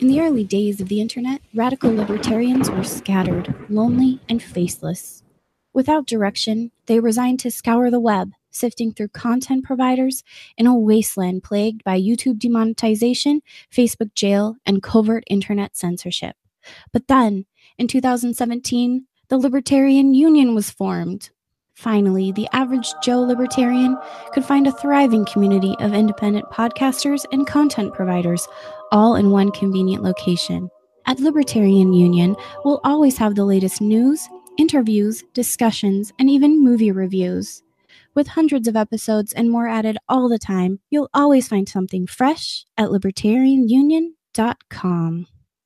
In the early days of the internet, radical libertarians were scattered, lonely, and faceless. Without direction, they resigned to scour the web, sifting through content providers in a wasteland plagued by YouTube demonetization, Facebook jail, and covert internet censorship. But then, in 2017, the Libertarian Union was formed. Finally, the average Joe libertarian could find a thriving community of independent podcasters and content providers, all in one convenient location. At Libertarian Union, we'll always have the latest news, interviews, discussions, and even movie reviews. With hundreds of episodes and more added all the time, you'll always find something fresh at libertarianunion.com.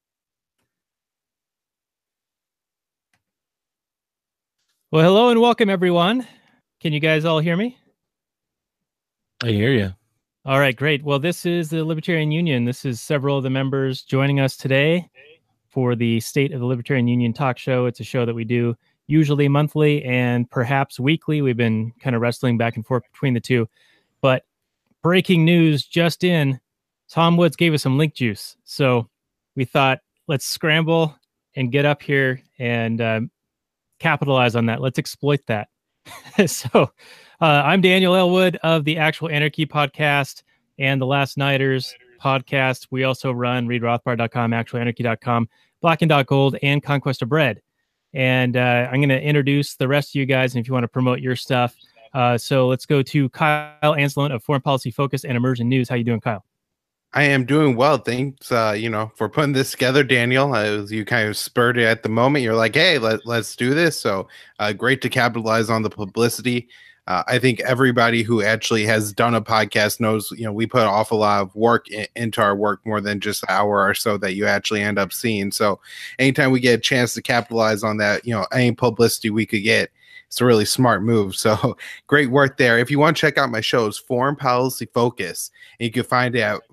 Well, hello and welcome, everyone. Can you guys all hear me? I hear you. All right, great. Well, this is the Libertarian Union. This is several of the members joining us today for the State of the Libertarian Union talk show. It's a show that we do usually monthly and perhaps weekly. We've been kind of wrestling back and forth between the two. But breaking news just in, Tom Woods gave us some link juice. So we thought, let's scramble and get up here and capitalize on that. Let's exploit that. So I'm Daniel Elwood of the Actual Anarchy podcast and the Last Nighters podcast. We also run readrothbard.com, actualanarchy.com, Blacken.gold, and Conquest of Bread. And I'm going to introduce the rest of you guys, and if you want to promote your stuff. So let's go to Kyle Anselone of Foreign Policy Focus and Immersion News. How you doing, Kyle? I am doing well. Thanks, for putting this together, Daniel. You kind of spurred it at the moment. You're like, hey, let's do this. So great to capitalize on the publicity. I think everybody who actually has done a podcast knows, we put an awful lot of work into our work, more than just an hour or so that you actually end up seeing. So anytime we get a chance to capitalize on that, any publicity we could get, it's a really smart move. So great work there. If you want to check out my shows, Foreign Policy Focus, and you can find it at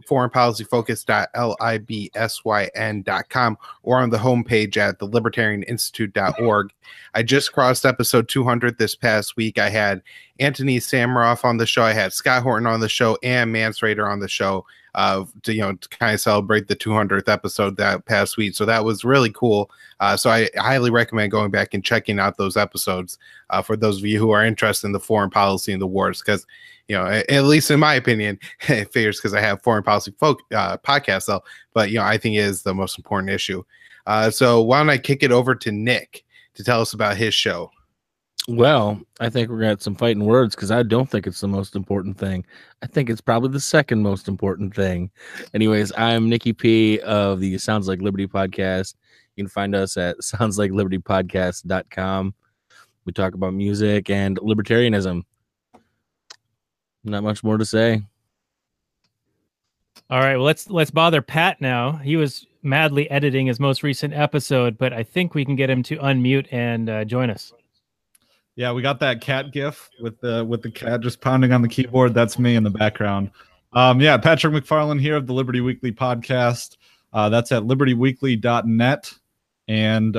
foreignpolicyfocus.libsyn.com or on the homepage at thelibertarianinstitute.org. I just crossed episode 200 this past week. I had Anthony Samaroff on the show. I had Scott Horton on the show and Mance Raider on the show to kind of celebrate the 200th episode that past week. So that was really cool. So I highly recommend going back and checking out those episodes for those of you who are interested in the foreign policy and the wars, because, at least in my opinion, it figures because I have foreign policy podcast, though, but, I think it is the most important issue. So why don't I kick it over to Nick to tell us about his show? Well, I think we're going to have some fighting words because I don't think it's the most important thing. I think it's probably the second most important thing. Anyways, I'm Nikki P of the Sounds Like Liberty podcast. You can find us at soundslike.libertypodcast.com. We talk about music and libertarianism. Not much more to say. All right, well, let's bother Pat now. He was madly editing his most recent episode, but I think we can get him to unmute and join us. Yeah, we got that cat gif with the cat just pounding on the keyboard. That's me in the background. Patrick McFarland here of the Liberty Weekly podcast. That's at libertyweekly.net. And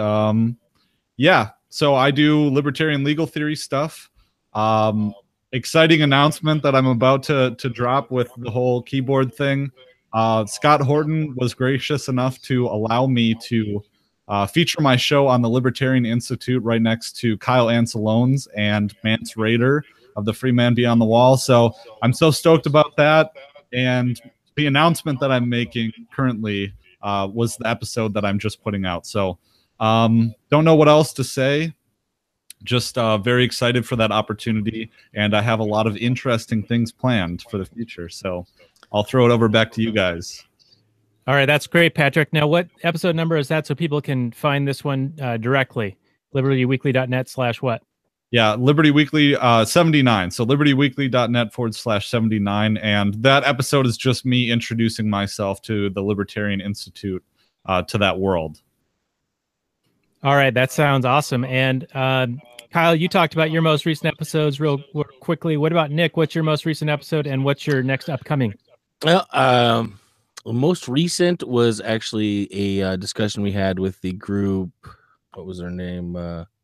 so I do libertarian legal theory stuff. Exciting announcement that I'm about to drop with the whole keyboard thing. Scott Horton was gracious enough to allow me to feature my show on the Libertarian Institute right next to Kyle Anselone's and Mance Raider of the Free Man Beyond the Wall. So I'm so stoked about that. And the announcement that I'm making currently was the episode that I'm just putting out. So don't know what else to say. Just very excited for that opportunity. And I have a lot of interesting things planned for the future. So I'll throw it over back to you guys. All right, that's great, Patrick. Now, what episode number is that so people can find this one directly? libertyweekly.net/what? Yeah, Liberty Weekly 79. So libertyweekly.net/79. And that episode is just me introducing myself to the Libertarian Institute, to that world. All right, that sounds awesome. And Kyle, you talked about your most recent episodes real quickly. What about Nick? What's your most recent episode and what's your next upcoming? Well, most recent was actually a discussion we had with the group. What was their name?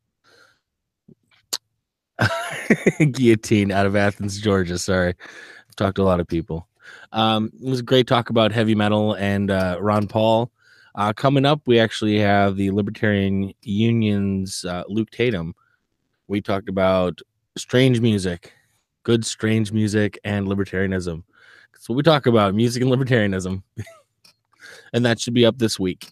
Guillotine out of Athens, Georgia. Sorry. I've talked to a lot of people. It was a great talk about heavy metal and Ron Paul. Coming up, we actually have the Libertarian Union's Luke Tatum. We talked about strange music, good strange music, and libertarianism. That's what we talk about, music and libertarianism. And that should be up this week.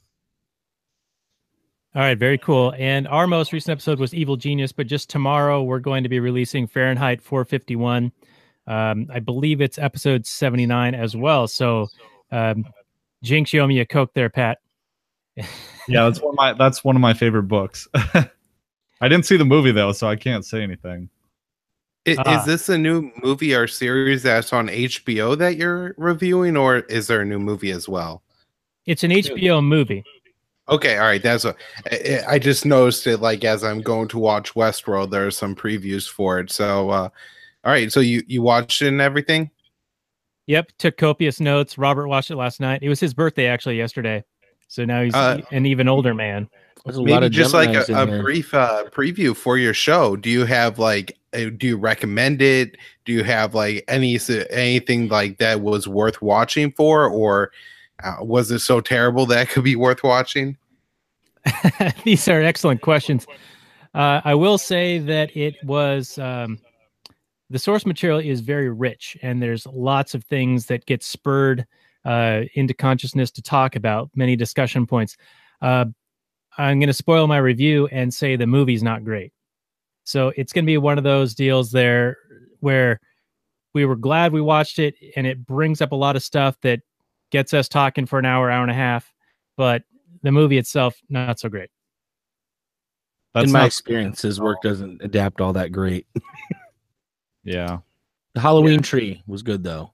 All right, very cool. And our most recent episode was Evil Genius, but just tomorrow we're going to be releasing Fahrenheit 451. I believe it's episode 79 as well. So, Jinx, you owe me a Coke there, Pat. Yeah, that's one of my favorite books. I didn't see the movie though, so I can't say anything. Is this a new movie or series that's on HBO that you're reviewing, or is there a new movie as well? It's an HBO movie. Okay, all right. I just noticed it like as I'm going to watch Westworld, there are some previews for it. So, all right. So you watched it and everything? Yep. Took copious notes. Robert watched it last night. It was his birthday actually yesterday. So now he's an even older man. There's a Maybe lot of just like Geminis in a there. brief preview for your show. Do you have like, do you recommend it? Do you have like anything like that was worth watching for, or was it so terrible that it could be worth watching? These are excellent questions. I will say that it was the source material is very rich, and there's lots of things that get spurred into consciousness to talk about, many discussion points. I'm going to spoil my review and say the movie's not great. So it's going to be one of those deals there where we were glad we watched it, and it brings up a lot of stuff that gets us talking for an hour, hour and a half, but the movie itself, not so great. In my experience, his work doesn't adapt all that great. Yeah. The Halloween Tree was good, though.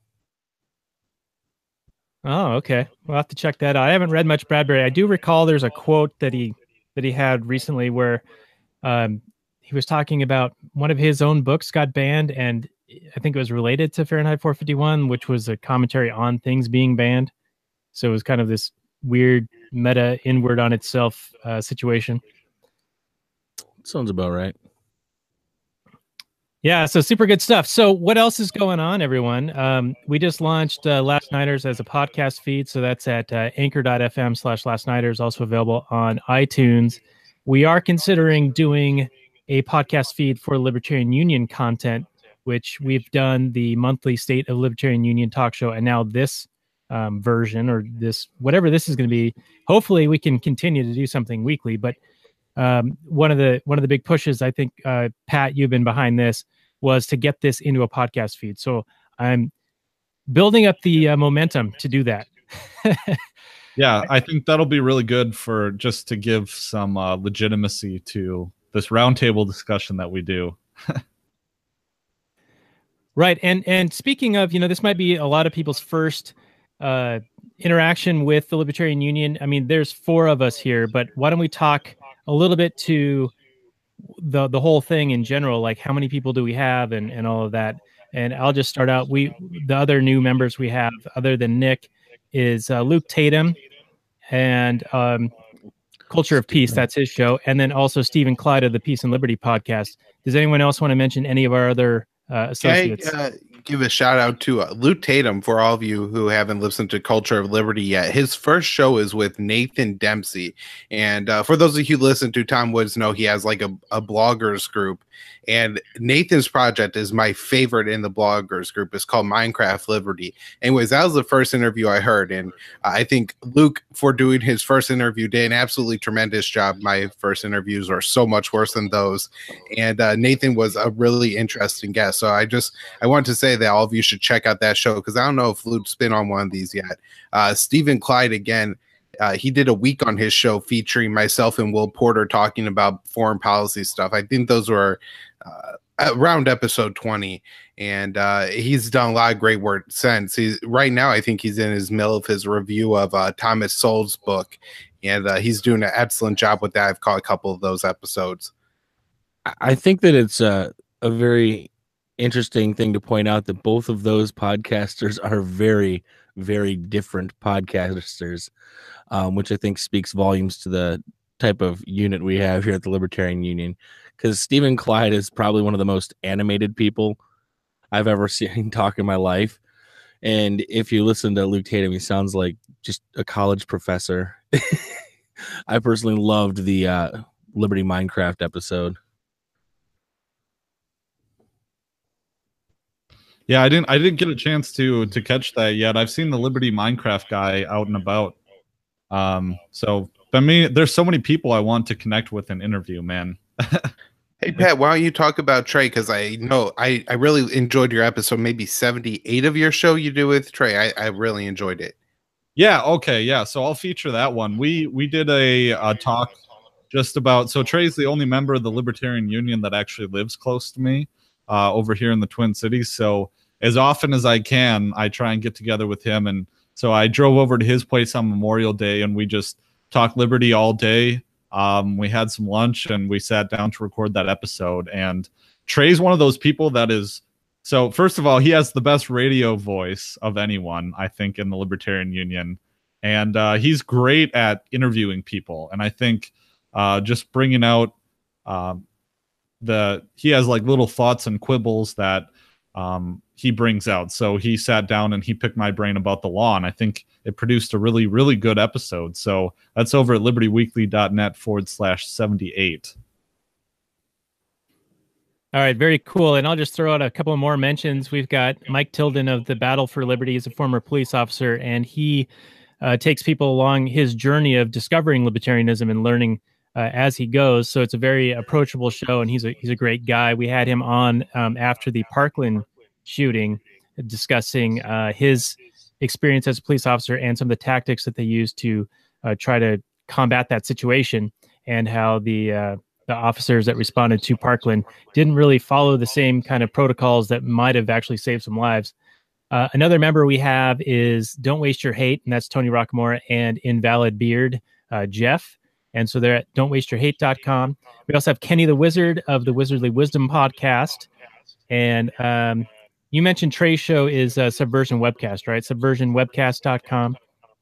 Oh, okay. We'll have to check that out. I haven't read much Bradbury. I do recall there's a quote that he had recently where he was talking about one of his own books got banned, and I think it was related to Fahrenheit 451, which was a commentary on things being banned. So it was kind of this weird meta inward on itself situation. Sounds about right. Yeah, so super good stuff. So what else is going on, everyone? We just launched Last Nighters as a podcast feed. So that's at anchor.fm/Last Nighters, also available on iTunes. We are considering doing a podcast feed for Libertarian Union content, which we've done the monthly State of Libertarian Union talk show. And now this version, or this, whatever this is going to be, hopefully we can continue to do something weekly. But one of the big pushes, I think, Pat, you've been behind this, was to get this into a podcast feed. So I'm building up the momentum to do that. Yeah, I think that'll be really good for just to give some legitimacy to this roundtable discussion that we do. Right. And speaking of, this might be a lot of people's first interaction with the Libertarian Union. I mean, there's 4 of us here, but why don't we talk a little bit to the whole thing in general, like how many people do we have and all of that. And I'll just start out. The other new members we have, other than Nick, is Luke Tatum and Culture of Peace. That's his show. And then also Stephen Clyde of the Peace and Liberty podcast. Does anyone else want to mention any of our other associates? Give a shout out to Luke Tatum for all of you who haven't listened to Culture of Liberty yet. His first show is with Nathan Dempsey. And for those of you who listen to Tom Woods know he has like a bloggers group. And Nathan's project is my favorite in the bloggers group. It's called Minecraft Liberty. Anyways, that was the first interview I heard. And I think Luke, for doing his first interview, did an absolutely tremendous job. My first interviews are so much worse than those. And Nathan was a really interesting guest. So I want to say that all of you should check out that show, because I don't know if Luke's been on one of these yet. Stephen Clyde, again, he did a week on his show featuring myself and Will Porter talking about foreign policy stuff. I think those were around episode 20, and he's done a lot of great work since. Right now, I think he's in his middle of his review of Thomas Sowell's book, and he's doing an excellent job with that. I've caught a couple of those episodes. I think that it's a very interesting thing to point out that both of those podcasters are very, very different podcasters, which I think speaks volumes to the type of unit we have here at the Libertarian Union. Because Stephen Clyde is probably one of the most animated people I've ever seen talk in my life. And if you listen to Luke Tatum, he sounds like just a college professor. I personally loved the Liberty Minecraft episode. Yeah, I didn't get a chance to catch that yet. I've seen the Liberty Minecraft guy out and about. So I mean, there's so many people I want to connect with and interview, man. Hey Pat, why don't you talk about Trey? Because I know I really enjoyed your episode, maybe 78 of your show you do with Trey. I really enjoyed it. Yeah, okay, yeah. So I'll feature that one. We did a talk just about, so Trey's the only member of the Libertarian Union that actually lives close to me over here in the Twin Cities. So as often as I can, I try and get together with him. And so I drove over to his place on Memorial Day and we just talked Liberty all day. We had some lunch and we sat down to record that episode. And Trey's one of those people that is, so first of all, he has the best radio voice of anyone, I think, in the Libertarian Union. And he's great at interviewing people. And I think just bringing out he has like little thoughts and quibbles that he brings out. So he sat down and he picked my brain about the law. And I think it produced a really, really good episode. So that's over at libertyweekly.net/78. All right, very cool. And I'll just throw out a couple more mentions. We've got Mike Tilden of the Battle for Liberty. He's a former police officer, and he takes people along his journey of discovering libertarianism and learning as he goes. So it's a very approachable show, and he's a great guy. We had him on after the Parkland shooting, discussing his experience as a police officer and some of the tactics that they used to try to combat that situation, and how the officers that responded to Parkland didn't really follow the same kind of protocols that might have actually saved some lives. Another member we have is Don't Waste Your Hate, and that's Tony Rockamora and Invalid Beard, Jeff. And so they're at don'twasteyourhate.com. We also have Kenny the Wizard of the Wizardly Wisdom podcast. And you mentioned Trey's show is Subversion Webcast, right? Subversionwebcast.com.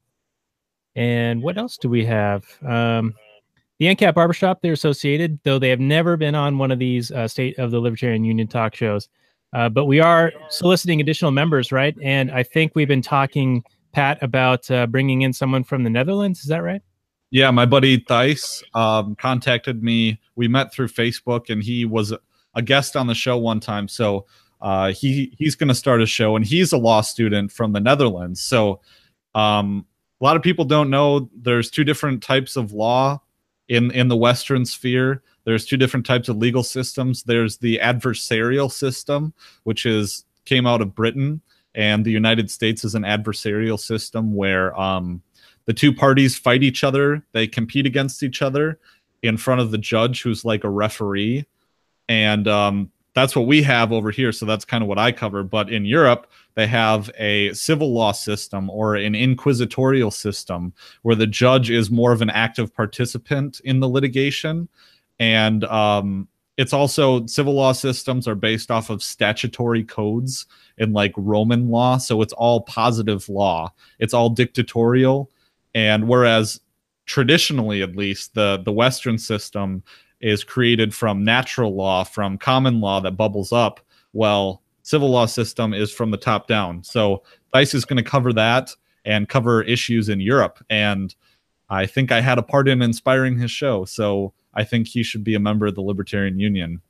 And what else do we have? The NCAP Barbershop, they're associated, though they have never been on one of these State of the Libertarian Union talk shows. But we are soliciting additional members, right? And I think we've been talking, Pat, about bringing in someone from the Netherlands. Is that right? Yeah, my buddy Thijs contacted me. We met through Facebook, and he was a guest on the show one time. So he's going to start a show, and he's a law student from the Netherlands. So a lot of people don't know there's two different types of law in the Western sphere. There's two different types of legal systems. There's the adversarial system, which came out of Britain, and the United States is an adversarial system where the two parties fight each other. They compete against each other in front of the judge, who's like a referee. And that's what we have over here. So that's kind of what I cover. But in Europe, they have a civil law system or an inquisitorial system where the judge is more of an active participant in the litigation. And it's also, civil law systems are based off of statutory codes in like Roman law. So it's all positive law. It's all dictatorial. And whereas traditionally, at least, the Western system is created from natural law, from common law that bubbles up, well, civil law system is from the top down. So Thijs is going to cover that and cover issues in Europe. And I think I had a part in inspiring his show. So I think he should be a member of the Libertarian Union.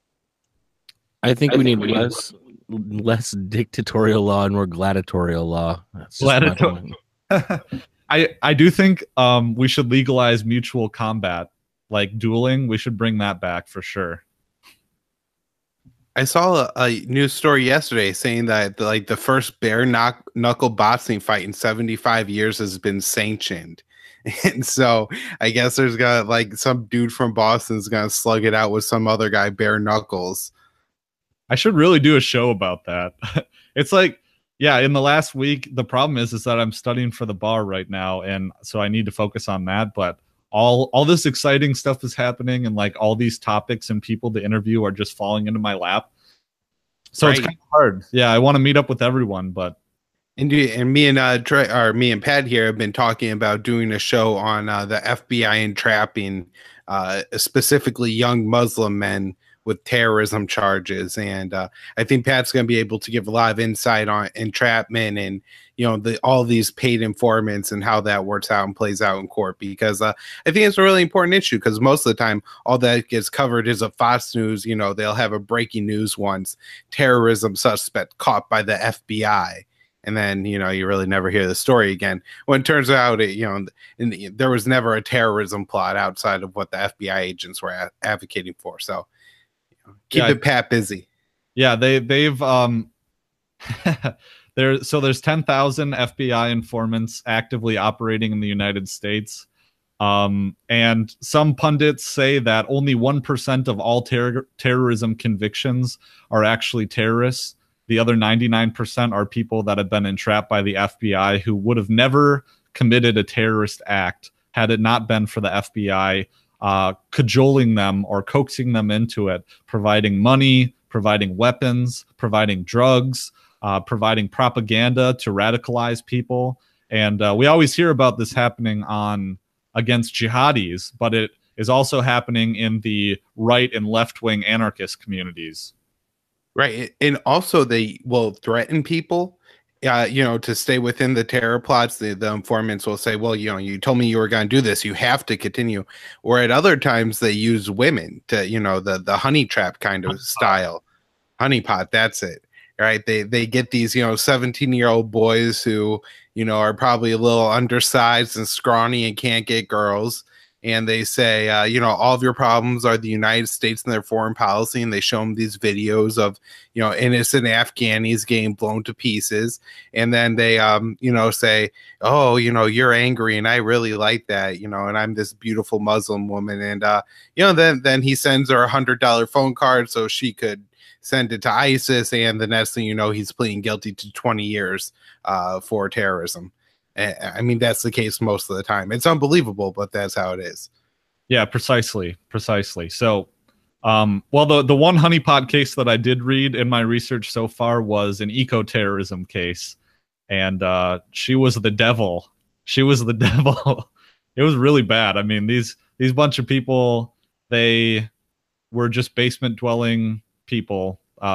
I think we need less dictatorial law and more gladiatorial law. That's just I do think we should legalize mutual combat, like dueling. We should bring that back for sure. I saw a news story yesterday saying that the first bare knuckle boxing fight in 75 years has been sanctioned. And so I guess there's got like some dude from Boston's gonna slug it out with some other guy bare knuckles. I should really do a show about that. It's like, yeah, in the last week, the problem is that I'm studying for the bar right now, and so I need to focus on that. But all this exciting stuff is happening, and like all these topics and people to interview are just falling into my lap. So It's kind of hard. Yeah, I want to meet up with everyone, but me and Trey, or me and Pat here have been talking about doing a show on the FBI entrapping specifically young Muslim men with terrorism charges, and I think Pat's going to be able to give a lot of insight on entrapment and all these paid informants and how that works out and plays out in court, because I think it's a really important issue, because most of the time all that gets covered is a Fox News, they'll have a breaking news once, terrorism suspect caught by the FBI. And then, you really never hear the story again. When it turns out, there was never a terrorism plot outside of what the FBI agents were advocating for. So keep it Pat busy. Yeah, they've there's 10,000 FBI informants actively operating in the United States. And some pundits say that only 1% of all terrorism convictions are actually terrorists. The other 99% are people that have been entrapped by the FBI who would have never committed a terrorist act had it not been for the FBI cajoling them or coaxing them into it, providing money, providing weapons, providing drugs, providing propaganda to radicalize people. And we always hear about this happening against jihadis, but it is also happening in the right and left-wing anarchist communities. Right. And also they will threaten people, to stay within the terror plots. The informants will say, well, you told me you were going to do this, you have to continue. Or at other times they use women to, the honey trap kind of style. Honeypot, that's it. Right. They get these, 17-year-old boys who, are probably a little undersized and scrawny and can't get girls. And they say, all of your problems are the United States and their foreign policy. And they show them these videos of, innocent Afghanis getting blown to pieces. And then they, say, oh, you're angry and I really like that, and I'm this beautiful Muslim woman. And, then he sends her $100 phone card so she could send it to ISIS. And the next thing you know, he's pleading guilty to 20 years for terrorism. I mean, that's the case most of the time. It's unbelievable, but that's how it is. Yeah, precisely. So, well, the one honeypot case that I did read in my research so far was an eco-terrorism case. And she was the devil. It was really bad. I mean, these bunch of people, they were just basement-dwelling people, I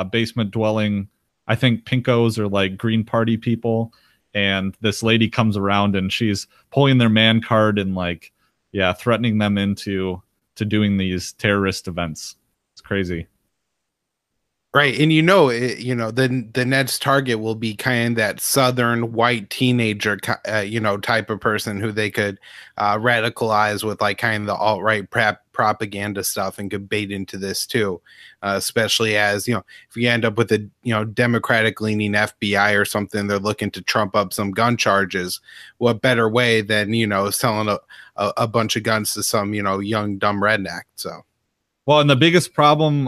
think pinkos or like Green Party people. And this lady comes around and she's pulling their man card and threatening them into doing these terrorist events. It's crazy. Right. And the next target will be kind of that Southern white teenager, type of person who they could radicalize with kind of the alt-right propaganda stuff and could bait into this too. Especially as, if you end up with a, Democratic leaning FBI or something, they're looking to trump up some gun charges. What better way than, selling a bunch of guns to some, young, dumb redneck. So, well, and the biggest problem,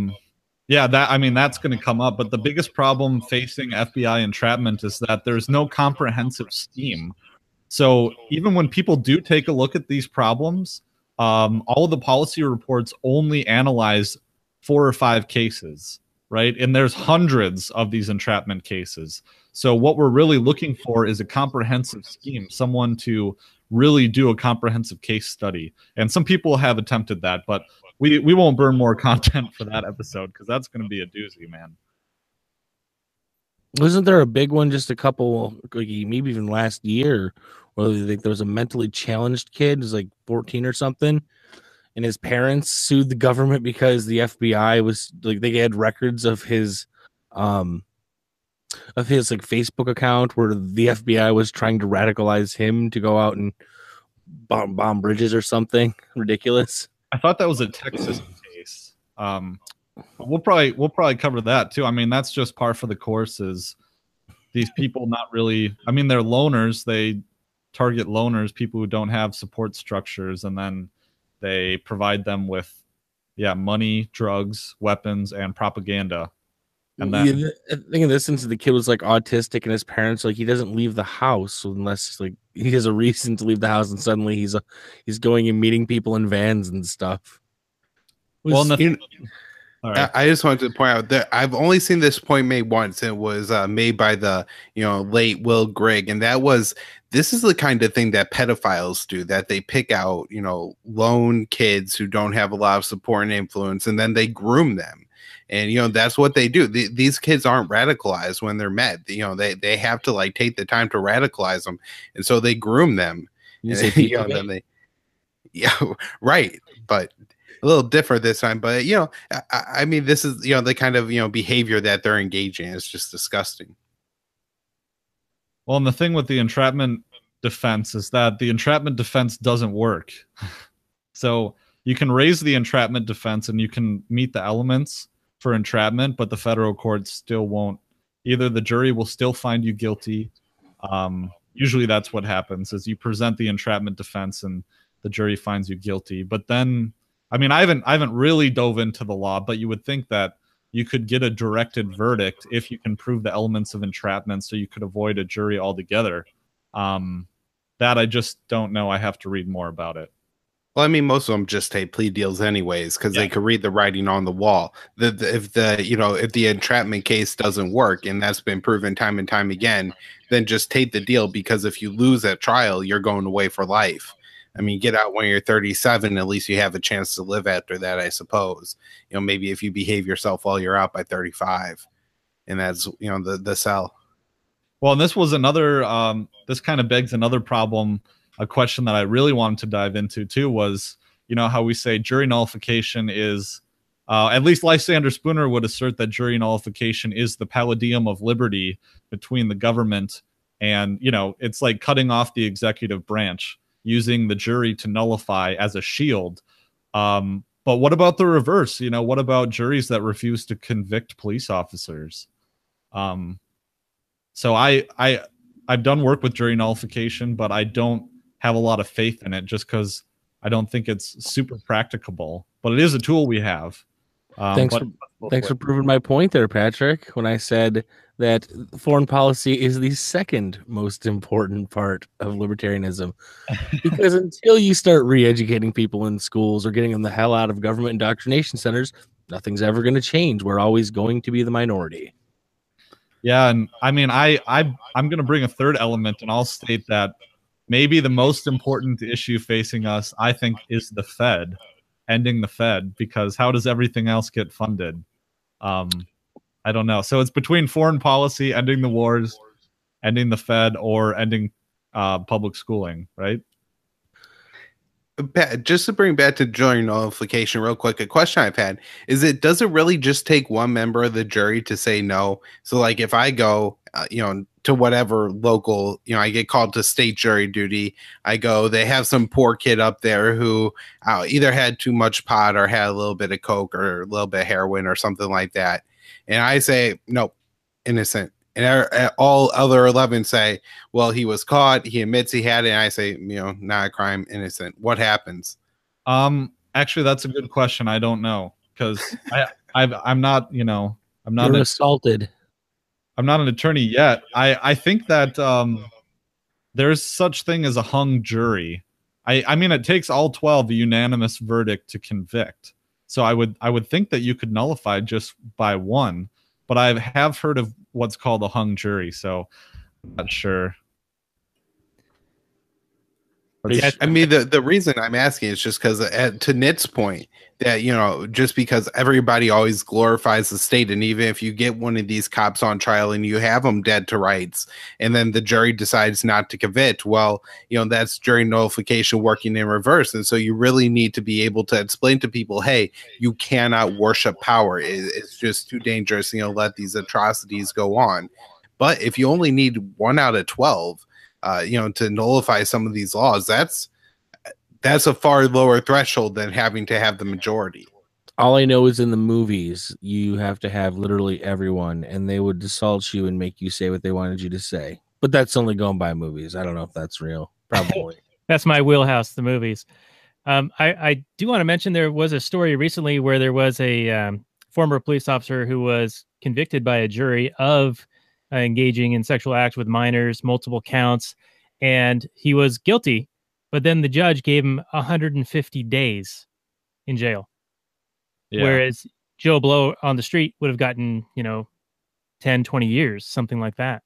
that's going to come up. But the biggest problem facing FBI entrapment is that there's no comprehensive scheme. So even when people do take a look at these problems, all of the policy reports only analyze 4 or 5 cases, right? And there's hundreds of these entrapment cases. So what we're really looking for is a comprehensive scheme, someone to really do a comprehensive case study. And some people have attempted that, but we won't burn more content for that episode because that's going to be a doozy, man. Wasn't there a big one just a couple, maybe even last year, where there was a mentally challenged kid, who's 14 or something, and his parents sued the government because the FBI was they had records of his Facebook account where the FBI was trying to radicalize him to go out and bomb bridges or something ridiculous. I thought that was a Texas case. We'll probably cover that too. I mean, that's just par for the course. Is these people not really? I mean, they're loners. They target loners, people who don't have support structures, and then they provide them with, money, drugs, weapons, and propaganda. And then, I think in this instance, the kid was autistic, and his parents he doesn't leave the house unless he has a reason to leave the house, and suddenly he's going and meeting people in vans and stuff. Well, all right. I just wanted to point out that I've only seen this point made once. It was made by the late Will Grigg, and this is the kind of thing that pedophiles do, that they pick out lone kids who don't have a lot of support and influence, and then they groom them. And that's what they do. These kids aren't radicalized when they're met. They have to like take the time to radicalize them, and so they groom them. You And, say then they, yeah, right, but a little different this time. But I mean, this is the kind of behavior that they're engaging in. It's just disgusting. Well, and the thing with the entrapment defense is that the entrapment defense doesn't work. So you can raise the entrapment defense and you can meet the elements for entrapment, but the federal courts still won't. Either the jury will still find you guilty. Usually that's what happens, is you present the entrapment defense and the jury finds you guilty. But then, I mean, I haven't really dove into the law, but you would think that you could get a directed verdict if you can prove the elements of entrapment, so you could avoid a jury altogether. That I just don't know. I have to read more about it. Well, I mean, most of them just take plea deals anyways, because they could read the writing on the wall. If the entrapment case doesn't work, and that's been proven time and time again, then just take the deal, because if you lose at trial, you're going away for life. I mean, get out when you're 37, at least you have a chance to live after that, I suppose. Maybe if you behave yourself while you're out by 35, and that's, the cell. Well, and this was another, this kind of begs another problem. A question that I really wanted to dive into too was, how we say jury nullification is, at least Lysander Spooner would assert that jury nullification is the palladium of liberty between the government and, it's like cutting off the executive branch, using the jury to nullify as a shield. But what about the reverse? What about juries that refuse to convict police officers? So I've done work with jury nullification, but I don't have a lot of faith in it, just because I don't think it's super practicable. But it is a tool we have. Thanks for proving my point there, Patrick, when I said that foreign policy is the second most important part of libertarianism. Because until you start re-educating people in schools or getting them the hell out of government indoctrination centers, nothing's ever going to change. We're always going to be the minority. Yeah, and I mean, I'm going to bring a third element, and I'll state that maybe the most important issue facing us, I think, is the Fed, ending the Fed, because how does everything else get funded? I don't know. So it's between foreign policy, ending the wars, ending the Fed, or ending public schooling, right? Just to bring back to jury nullification real quick, a question I've had is, does it really just take one member of the jury to say no? So like if I go, to whatever local, I get called to state jury duty. I go, they have some poor kid up there who either had too much pot or had a little bit of coke or a little bit of heroin or something like that. And I say, nope, innocent. And all other 11 say, well, he was caught. He admits he had it. And I say, not a crime, innocent. What happens? Actually, that's a good question. I don't know, because I'm not, I'm not assaulted. I'm not an attorney yet. I think that there's such thing as a hung jury. I mean, it takes all 12 a unanimous verdict to convict. So I would think that you could nullify just by one, but I have heard of what's called a hung jury, so I'm not sure. I mean, the reason I'm asking is just because, to Nick's point, that just because everybody always glorifies the state, and even if you get one of these cops on trial and you have them dead to rights, and then the jury decides not to convict, well, that's jury nullification working in reverse. And so you really need to be able to explain to people, hey, you cannot worship power. It's just too dangerous. Let these atrocities go on. But if you only need 1 out of 12. To nullify some of these laws, that's a far lower threshold than having to have the majority. All I know is in the movies, you have to have literally everyone, and they would assault you and make you say what they wanted you to say. But that's only going by movies. I don't know if that's real. Probably. That's my wheelhouse, the movies. I do want to mention there was a story recently where there was a former police officer who was convicted by a jury of engaging in sexual acts with minors, multiple counts, and he was guilty, but then the judge gave him 150 days in jail. Yeah. Whereas Joe Blow on the street would have gotten, 10, 20 years, something like that.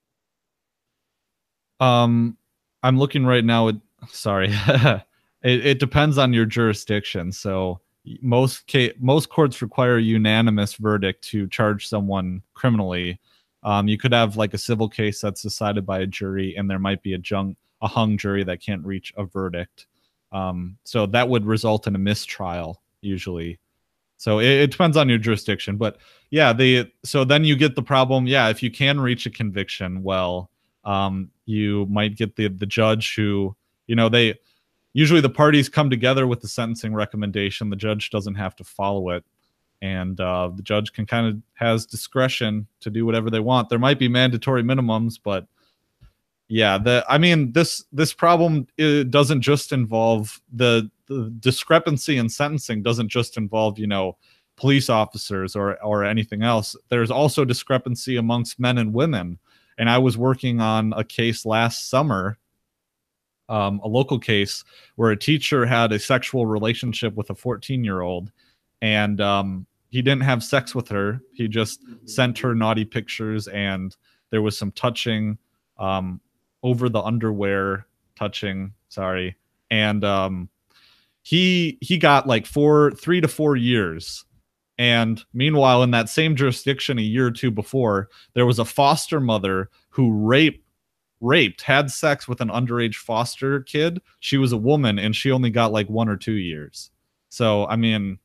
I'm looking right now at, sorry, it depends on your jurisdiction. So most courts require a unanimous verdict to charge someone criminally. You could have like a civil case that's decided by a jury, and there might be a hung jury that can't reach a verdict. So that would result in a mistrial usually. So it depends on your jurisdiction, but yeah, so then you get the problem. Yeah, if you can reach a conviction, well, you might get the judge who, usually the parties come together with the sentencing recommendation. The judge doesn't have to follow it, and the judge can kind of has discretion to do whatever they want. There might be mandatory minimums, but yeah, this problem, it doesn't just involve the discrepancy in sentencing. Doesn't just involve police officers or anything else. There's also discrepancy amongst men and women. And I was working on a case last summer, a local case where a teacher had a sexual relationship with a 14-year-old, and he didn't have sex with her. He just sent her naughty pictures, and there was some touching, over the underwear touching. Sorry, and he got like 3 to 4 years. And meanwhile, in that same jurisdiction, a year or two before, there was a foster mother who had sex with an underage foster kid. She was a woman, and she only got like 1 or 2 years. So, I mean,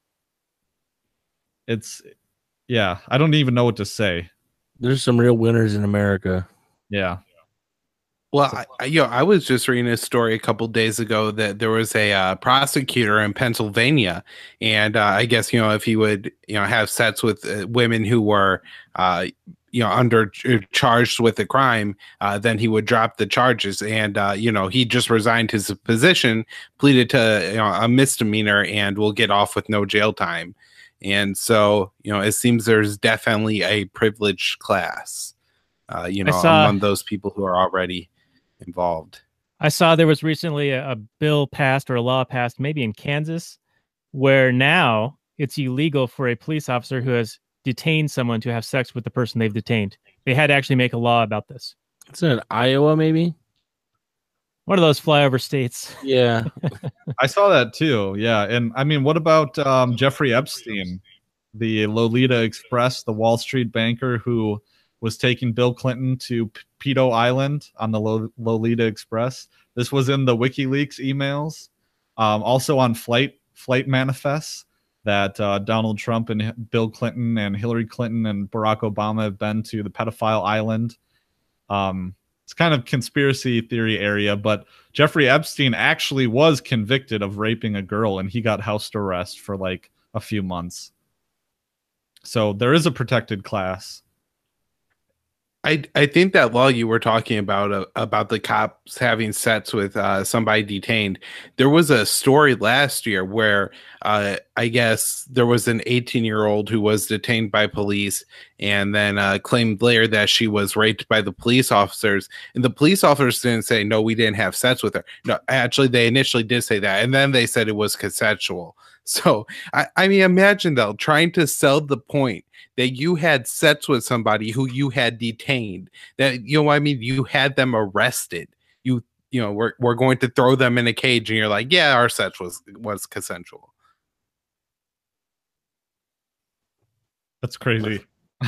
I don't even know what to say. There's some real winners in America. Yeah. Well, I was just reading a story a couple days ago that there was a prosecutor in Pennsylvania, and I guess if he would have sex with women who were under charged with a crime, then he would drop the charges, and he just resigned his position, pleaded to a misdemeanor, and will get off with no jail time. And so it seems there's definitely a privileged class, among those people who are already involved. I saw there was recently a bill passed or a law passed, maybe in Kansas, where now it's illegal for a police officer who has detained someone to have sex with the person they've detained. They had to actually make a law about this. It's in Iowa, maybe? One of those flyover states. Yeah. I saw that too. Yeah. And I mean, what about Jeffrey Epstein, the Lolita Express, the Wall Street banker who was taking Bill Clinton to Pedo Island on the Lolita Express? This was in the WikiLeaks emails, also on flight manifests that Donald Trump and Bill Clinton and Hillary Clinton and Barack Obama have been to the pedophile island. It's kind of conspiracy theory area, but Jeffrey Epstein actually was convicted of raping a girl, and he got house arrest for like a few months. So there is a protected class. I think that law you were talking about the cops having sex with somebody detained, there was a story last year where I guess there was an 18-year-old who was detained by police and then claimed later that she was raped by the police officers. And the police officers didn't say, no, we didn't have sex with her. No, actually, they initially did say that. And then they said it was consensual. So, I mean, imagine, though, trying to sell the point that you had sex with somebody who you had detained, that, you had them arrested. We're going to throw them in a cage, and you're like, yeah, our sex was consensual. That's crazy.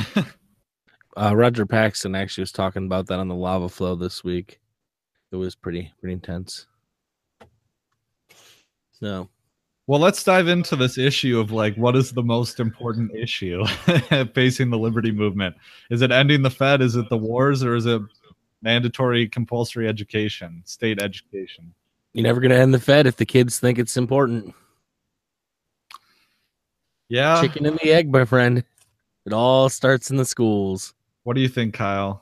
Roger Paxton actually was talking about that on the Lava Flow this week. It was pretty intense. So, well, let's dive into this issue of like, what is the most important issue facing the liberty movement? Is it ending the Fed? Is it the wars? Or is it mandatory compulsory education, state education? You're never going to end the Fed if the kids think it's important. Yeah. Chicken and the egg, my friend. It all starts in the schools. What do you think, Kyle?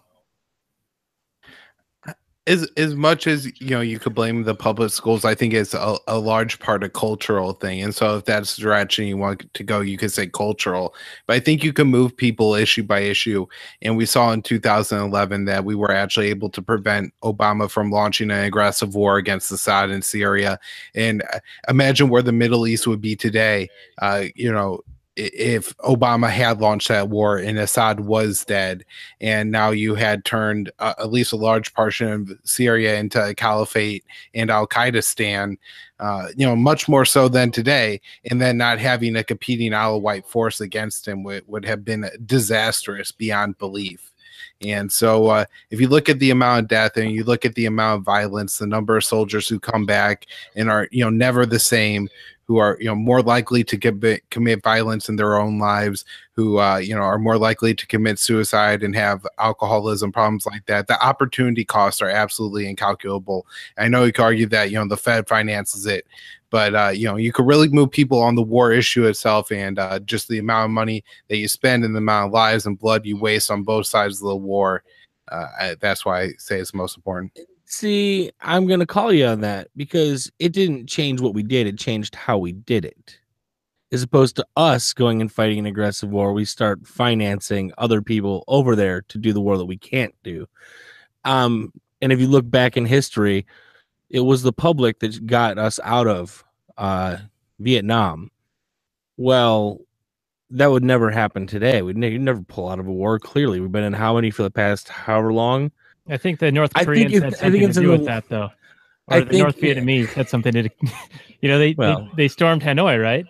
As much as you could blame the public schools, I think it's a large part of cultural thing. And so if that's the direction you want to go, you could say cultural. But I think you can move people issue by issue. And we saw in 2011 that we were actually able to prevent Obama from launching an aggressive war against Assad in Syria. And imagine where the Middle East would be today. if Obama had launched that war and Assad was dead, and now you had turned at least a large portion of Syria into a caliphate and Al Qaeda stan, much more so than today, and then not having a competing Alawite force against him would have been disastrous beyond belief. And so if you look at the amount of death and you look at the amount of violence, the number of soldiers who come back and are, never the same, who are, more likely to commit violence in their own lives, who, are more likely to commit suicide and have alcoholism problems like that. The opportunity costs are absolutely incalculable. I know you could argue that, the Fed finances it, but, you could really move people on the war issue itself, and just the amount of money that you spend and the amount of lives and blood you waste on both sides of the war. That's why I say it's most important. See, I'm going to call you on that, because it didn't change what we did. It changed how we did it. As opposed to us going and fighting an aggressive war, we start financing other people over there to do the war that we can't do. And if you look back in history, it was the public that got us out of Vietnam. Well, that would never happen today. You'd never pull out of a war. Clearly, we've been in how many for the past however long? I think the North Koreans had something to do with that, though. Or the North Vietnamese had something to do. They stormed Hanoi, right?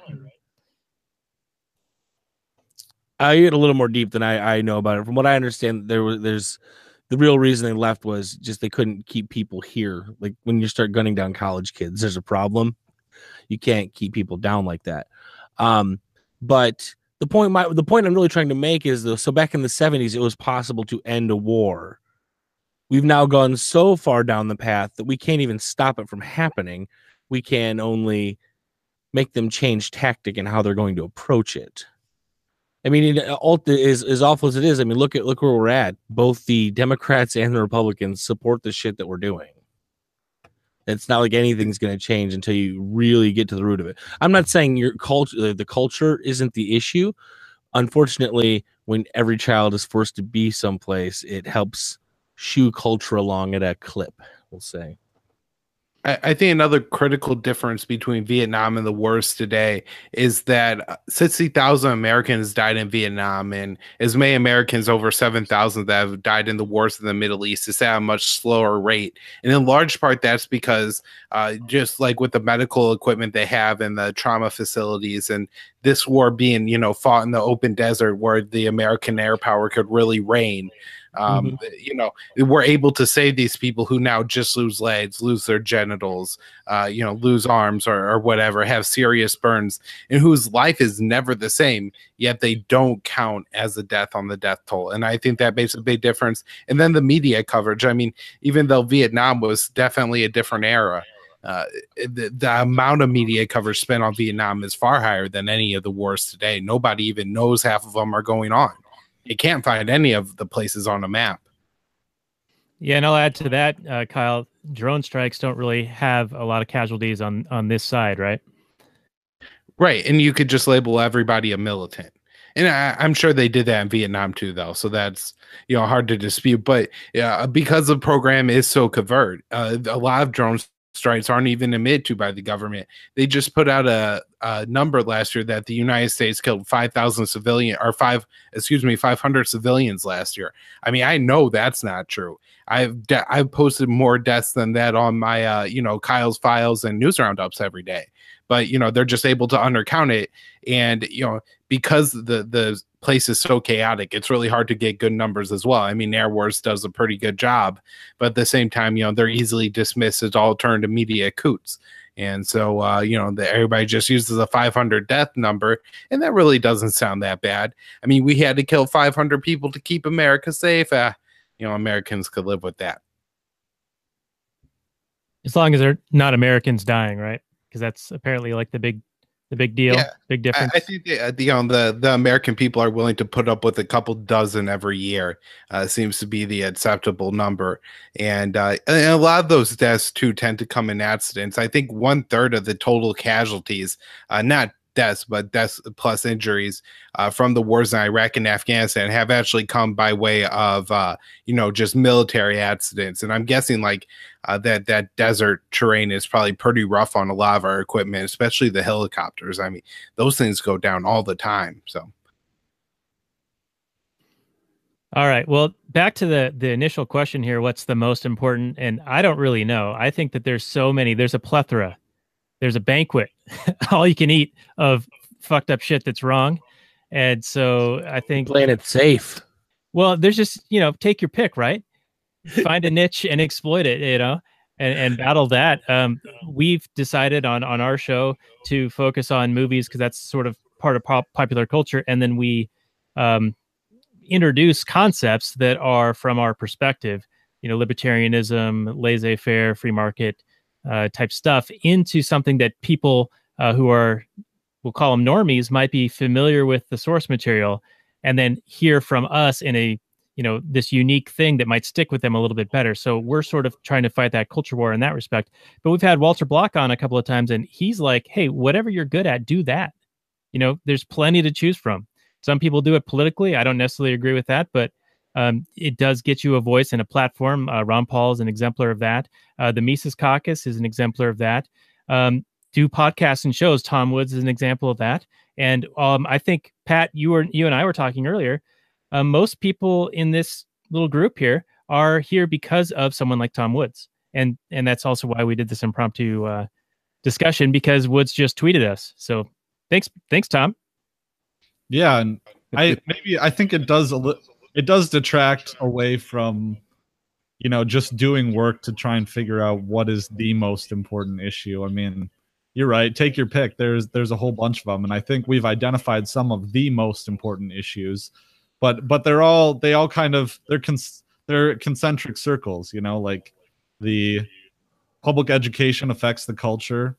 I get a little more deep than I know about it. From what I understand, there's the real reason they left was just they couldn't keep people here. Like when you start gunning down college kids, there's a problem. You can't keep people down like that. But the point I'm really trying to make is, so back in the 70s, it was possible to end a war. We've now gone so far down the path that we can't even stop it from happening. We can only make them change tactic and how they're going to approach it. I mean, as awful as it is, I mean, look where we're at. Both the Democrats and the Republicans support the shit that we're doing. It's not like anything's going to change until you really get to the root of it. I'm not saying your culture, the culture isn't the issue. Unfortunately, when every child is forced to be someplace, it helps shoo culture along at a clip, we'll say. I think another critical difference between Vietnam and the wars today is that 60,000 Americans died in Vietnam, and as many Americans, over 7,000, that have died in the wars in the Middle East, is at a much slower rate. And in large part, that's because just like with the medical equipment they have and the trauma facilities, and this war being, fought in the open desert where the American air power could really reign. We're able to save these people who now just lose legs, lose their genitals, lose arms or whatever, have serious burns, and whose life is never the same, yet they don't count as a death on the death toll. And I think that makes a big difference. And then the media coverage. I mean, even though Vietnam was definitely a different era, the amount of media coverage spent on Vietnam is far higher than any of the wars today. Nobody even knows half of them are going on. You can't find any of the places on a map. Yeah, and I'll add to that, Kyle, drone strikes don't really have a lot of casualties on this side, right? Right, and you could just label everybody a militant. And I'm sure they did that in Vietnam too, though. So that's, hard to dispute. But because the program is so covert, a lot of drone strikes aren't even admitted to by the government. They just put out a number last year that the United States killed 500 civilians last year. I mean, I know that's not true. I've posted more deaths than that on my Kyle's Files and News Roundups every day. But they're just able to undercount it, and because the place is so chaotic, it's really hard to get good numbers as well. I mean, Air Wars does a pretty good job, but at the same time, they're easily dismissed as alternative media coots. And so, everybody just uses a 500 death number, and that really doesn't sound that bad. I mean, we had to kill 500 people to keep America safe. Americans could live with that. As long as they're not Americans dying, right? Because that's apparently like the big deal, big difference. I think the American people are willing to put up with a couple dozen every year. Seems to be the acceptable number, and a lot of those deaths too tend to come in accidents. I think 1/3 of the total casualties, not deaths, but deaths plus injuries from the wars in Iraq and Afghanistan have actually come by way of, just military accidents. And I'm guessing like that desert terrain is probably pretty rough on a lot of our equipment, especially the helicopters. I mean, those things go down all the time. So. All right. Well, back to the initial question here. What's the most important? And I don't really know. I think that there's so many. There's a plethora. There's a banquet, all you can eat of fucked up shit that's wrong. And so I think playing it safe. Well, there's just, take your pick, right? Find a niche and exploit it, and battle that. We've decided on our show to focus on movies because that's sort of part of popular culture. And then we introduce concepts that are from our perspective, libertarianism, laissez-faire, free market, type stuff into something that people who are, we'll call them normies, might be familiar with the source material, and then hear from us in a, this unique thing that might stick with them a little bit better. So we're sort of trying to fight that culture war in that respect. But we've had Walter Block on a couple of times, and he's like, hey, whatever you're good at, do that. There's plenty to choose from. Some people do it politically. I don't necessarily agree with that, but it does get you a voice and a platform. Ron Paul is an exemplar of that. The Mises Caucus is an exemplar of that. Do podcasts and shows. Tom Woods is an example of that. And I think, Pat, you and I were talking earlier. Most people in this little group here are here because of someone like Tom Woods. And that's also why we did this impromptu discussion, because Woods just tweeted us. So thanks, Tom. Yeah, and I think it does detract away from, just doing work to try and figure out what is the most important issue. I mean, you're right. Take your pick. There's a whole bunch of them, and I think we've identified some of the most important issues, but they're concentric circles. Like the public education affects the culture.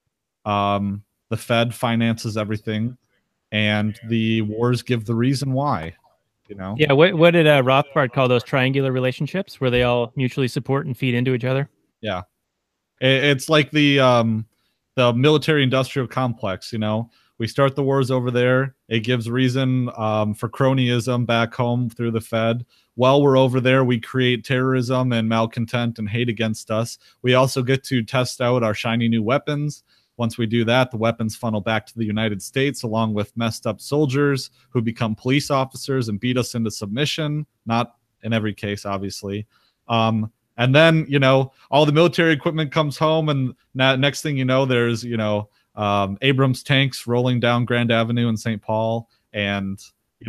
The Fed finances everything, and the wars give the reason why. Yeah. What did Rothbard call those triangular relationships, where they all mutually support and feed into each other? Yeah, it's like the military-industrial complex. We start the wars over there. It gives reason for cronyism back home through the Fed. While we're over there, we create terrorism and malcontent and hate against us. We also get to test out our shiny new weapons. Once we do that, the weapons funnel back to the United States, along with messed up soldiers who become police officers and beat us into submission. Not in every case, obviously. And then, all the military equipment comes home, and next thing you know, there's, Abrams tanks rolling down Grand Avenue in St. Paul. And,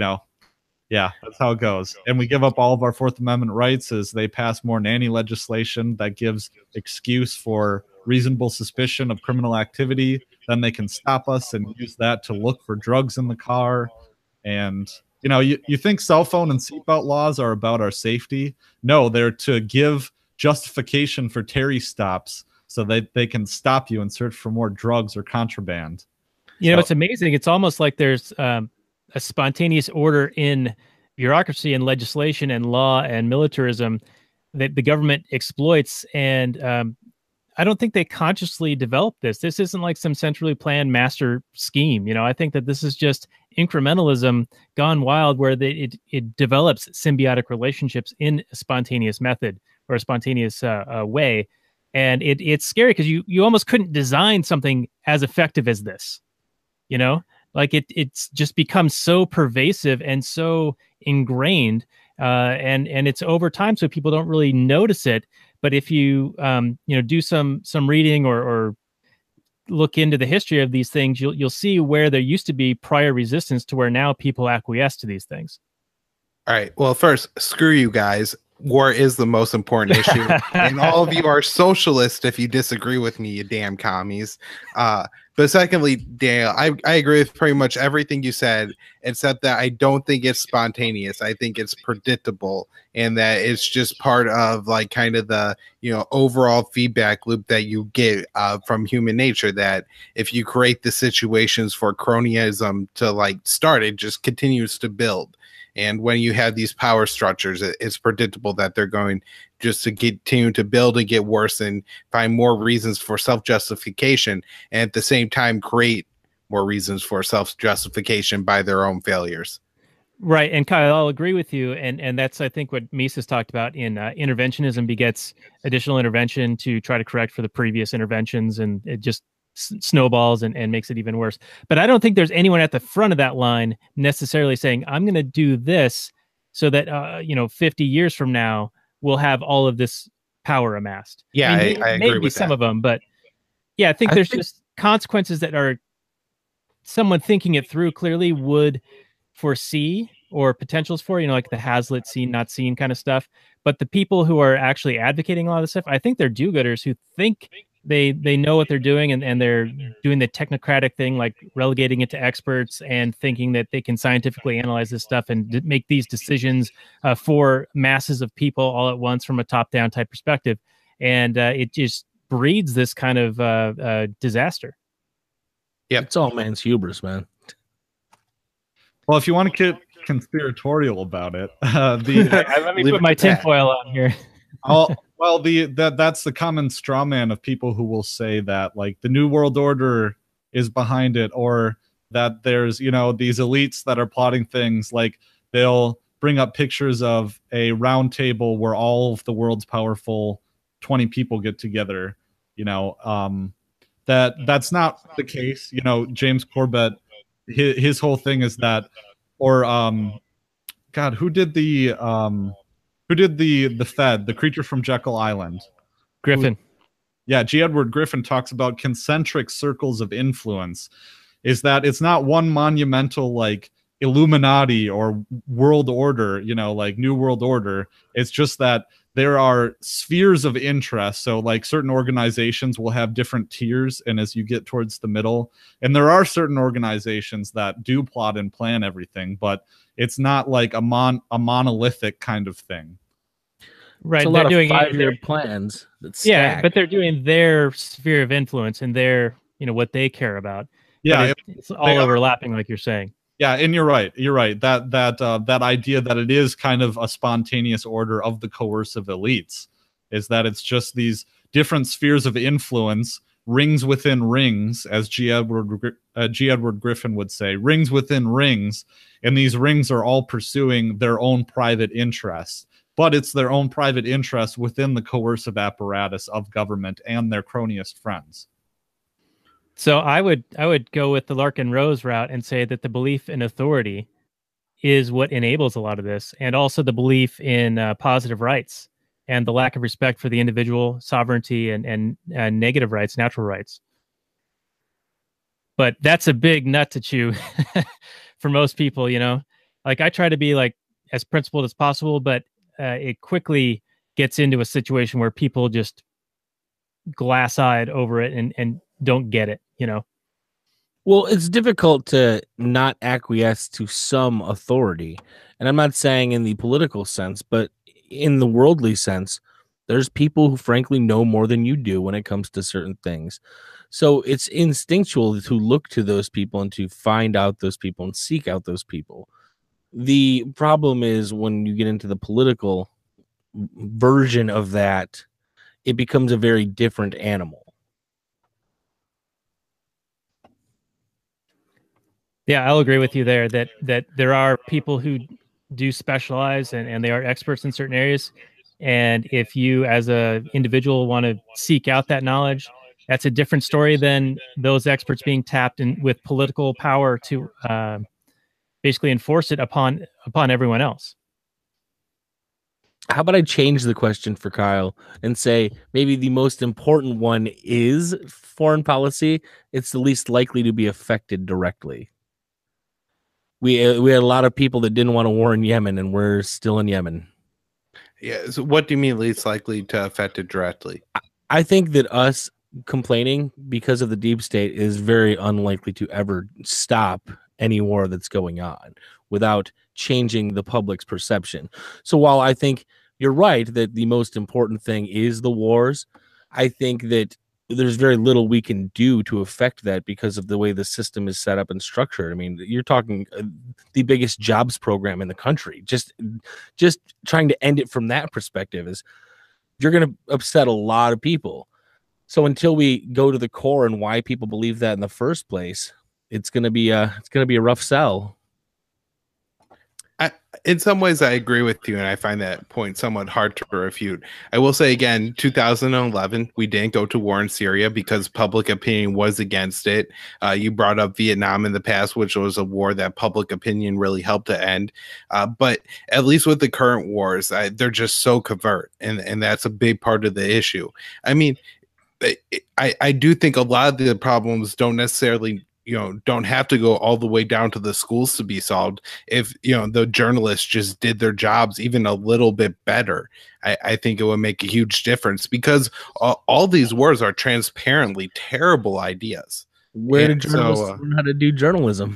yeah, that's how it goes. And we give up all of our Fourth Amendment rights as they pass more nanny legislation that gives excuse for reasonable suspicion of criminal activity. Then they can stop us and use that to look for drugs in the car. And, you think cell phone and seatbelt laws are about our safety? No, they're to give justification for Terry stops so that they can stop you and search for more drugs or contraband. It's amazing. It's almost like there's a spontaneous order in bureaucracy and legislation and law and militarism that the government exploits. And I don't think they consciously developed this. This isn't like some centrally planned master scheme. I think that this is just incrementalism gone wild, where it develops symbiotic relationships in a spontaneous method or a spontaneous way. And it's scary because you almost couldn't design something as effective as this, like it's just become so pervasive and so ingrained, and it's over time, so people don't really notice it. But if you do some reading or look into the history of these things, you'll see where there used to be prior resistance to where now people acquiesce to these things. All right. Well, first, screw you guys. War is the most important issue. And all of you are socialists if you disagree with me, you damn commies. But secondly, Daniel, I agree with pretty much everything you said, except that I don't think it's spontaneous. I think it's predictable, and that it's just part of like kind of the, overall feedback loop that you get from human nature, that if you create the situations for cronyism to like start, it just continues to build. And when you have these power structures, it's predictable that they're going just to continue to build and get worse and find more reasons for self-justification, and at the same time create more reasons for self-justification by their own failures. Right. And Kyle, I'll agree with you. And that's, I think, what Mises talked about in interventionism begets additional intervention to try to correct for the previous interventions. And it just snowballs and makes it even worse. But I don't think there's anyone at the front of that line necessarily saying, I'm going to do this so that, 50 years from now, we'll have all of this power amassed. Yeah, I agree maybe with some that. of them. But yeah, I think there's just consequences that are someone thinking it through clearly would foresee or potentials for, like the Hazlitt seen not seen kind of stuff. But the people who are actually advocating a lot of this stuff, I think they're do-gooders who think they know what they're doing, and they're doing the technocratic thing, like relegating it to experts and thinking that they can scientifically analyze this stuff and make these decisions for masses of people all at once from a top-down type perspective. And it just breeds this kind of disaster. Yeah, it's all man's hubris, man. Well, if you want to get conspiratorial about it, let me put my tinfoil on here. That's the common straw man of people who will say that like the New World Order is behind it, or that there's these elites that are plotting things. Like they'll bring up pictures of a round table where all of the world's powerful 20 people get together. That's not the case. James Corbett, his whole thing is that, or God, who did the Fed, the creature from Jekyll Island? Griffin. G. Edward Griffin talks about concentric circles of influence. Is that it's not one monumental like Illuminati or world order, like New World Order. It's just that there are spheres of interest. So like certain organizations will have different tiers, and as you get towards the middle, and there are certain organizations that do plot and plan everything, but it's not like a monolithic kind of thing. Right. They're doing 5-year plans. Yeah, but they're doing their sphere of influence and their, what they care about. Yeah, it's all overlapping, like you're saying. Yeah, and you're right. That idea that it is kind of a spontaneous order of the coercive elites is that it's just these different spheres of influence, rings within rings, as G. Edward Griffin would say, rings within rings, and these rings are all pursuing their own private interests. But it's their own private interests within the coercive apparatus of government and their cronyist friends. So I would go with the Larkin Rose route and say that the belief in authority is what enables a lot of this, and also the belief in positive rights and the lack of respect for the individual sovereignty and negative rights, natural rights. But that's a big nut to chew for most people, Like I try to be like as principled as possible, but it quickly gets into a situation where people just glass-eyed over it and don't get it, Well, it's difficult to not acquiesce to some authority. And I'm not saying in the political sense, but in the worldly sense, there's people who frankly know more than you do when it comes to certain things. So it's instinctual to look to those people and to find out those people and seek out those people. The problem is when you get into the political version of that, it becomes a very different animal. Yeah, I'll agree with you there that there are people who do specialize and they are experts in certain areas. And if you as a individual want to seek out that knowledge, that's a different story than those experts being tapped in with political power to basically enforce it upon everyone else. How about I change the question for Kyle and say maybe the most important one is foreign policy. It's the least likely to be affected directly. We had a lot of people that didn't want a war in Yemen, and we're still in Yemen. Yeah. So what do you mean least likely to affect it directly? I think that us complaining because of the deep state is very unlikely to ever stop any war that's going on without changing the public's perception. So while I think you're right that the most important thing is the wars, I think that there's very little we can do to affect that because of the way the system is set up and structured. I mean, you're talking the biggest jobs program in the country. Just trying to end it from that perspective is you're going to upset a lot of people. So until we go to the core and why people believe that in the first place, it's gonna be a rough sell. In some ways, I agree with you, and I find that point somewhat hard to refute. I will say again, 2011, we didn't go to war in Syria because public opinion was against it. You brought up Vietnam in the past, which was a war that public opinion really helped to end. But at least with the current wars, they're just so covert, and that's a big part of the issue. I mean, I do think a lot of the problems don't necessarily don't have to go all the way down to the schools to be solved. If the journalists just did their jobs even a little bit better, I think it would make a huge difference, because all these wars are transparently terrible ideas. Where did journalists learn how to do journalism?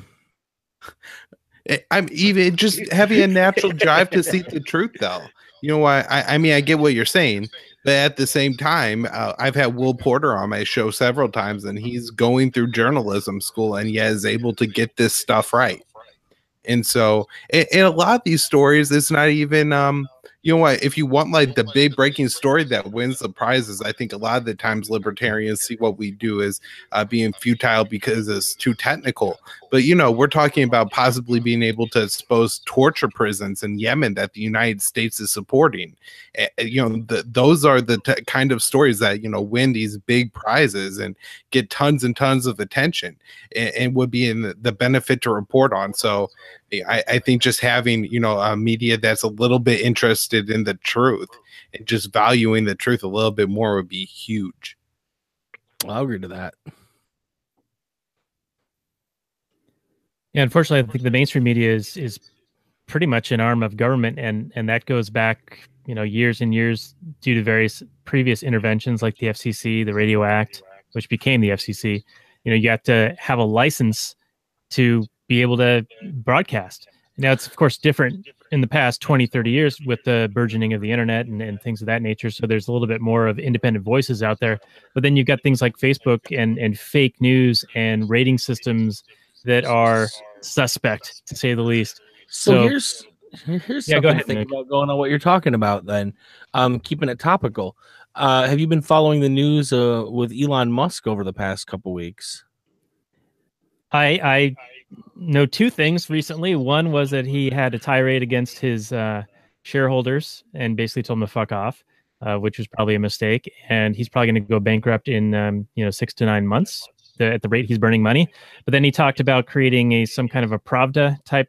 I'm even just having a natural drive to seek the truth, though. You know why? I mean, I get what you're saying, but at the same time, I've had Will Porter on my show several times, and he's going through journalism school, and yet is able to get this stuff right. And so, in a lot of these stories, it's not even, what? If you want like the big breaking story that wins the prizes, I think a lot of the times libertarians see what we do as being futile because it's too technical. But we're talking about possibly being able to expose torture prisons in Yemen that the United States is supporting. Those are the kind of stories that win these big prizes and get tons and tons of attention, and would be in the benefit to report on. So I think just having a media that's a little bit interested in the truth and just valuing the truth a little bit more would be huge. I'll agree to that. Yeah, unfortunately, I think the mainstream media is pretty much an arm of government, and that goes back years and years due to various previous interventions like the FCC, the Radio Act, which became the FCC. You have to have a license to be able to broadcast. Now, it's of course different in the past 20, 30 years with the burgeoning of the internet and things of that nature. So there's a little bit more of independent voices out there. But then you've got things like Facebook and fake news and rating systems that are suspect, to say the least. So here's something go ahead, to think Nick. about going on what you're talking about then. Keeping it topical. Have you been following the news with Elon Musk over the past couple weeks? I know two things recently. One was that he had a tirade against his shareholders and basically told them to fuck off, which was probably a mistake. And he's probably going to go bankrupt in 6 to 9 months at the rate he's burning money. But then he talked about creating some kind of a Pravda type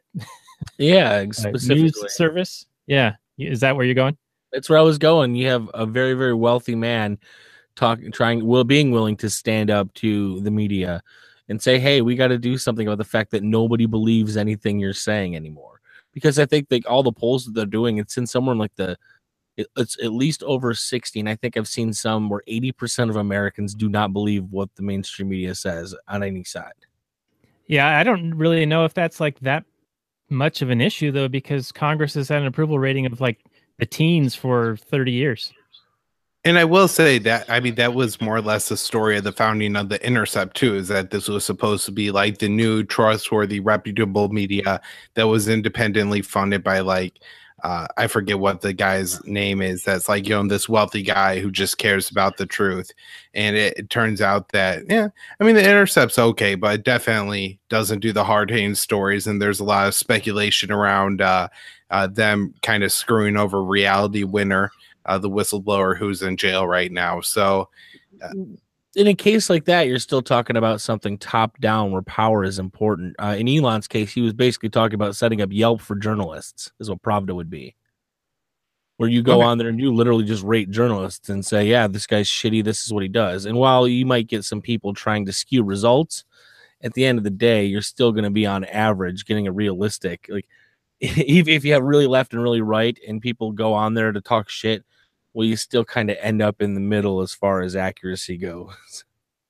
news service. Yeah. Is that where you're going? That's where I was going. You have a very, very wealthy man being willing to stand up to the media and say, hey, we got to do something about the fact that nobody believes anything you're saying anymore. Because I think all the polls that they're doing, it's in somewhere like it's at least over 60. And I think I've seen some where 80% of Americans do not believe what the mainstream media says on any side. Yeah, I don't really know if that's like that much of an issue, though, because Congress has had an approval rating of like the teens for 30 years. And I will say that, that was more or less the story of the founding of The Intercept, too, is that this was supposed to be like the new trustworthy, reputable media that was independently funded by I forget what the guy's name is. That's this wealthy guy who just cares about the truth. And it turns out that, The Intercept's okay, but it definitely doesn't do the hard-hitting stories. And there's a lot of speculation around them kind of screwing over Reality Winner, the whistleblower who's in jail right now. So in a case like that, you're still talking about something top down where power is important. In Elon's case, he was basically talking about setting up Yelp for journalists, is what Pravda would be. Where you go on there and you literally just rate journalists and say, yeah, this guy's shitty, this is what he does. And while you might get some people trying to skew results, at the end of the day, you're still going to be on average getting a realistic, if you have really left and really right and people go on there to talk shit, well, you still kind of end up in the middle as far as accuracy goes.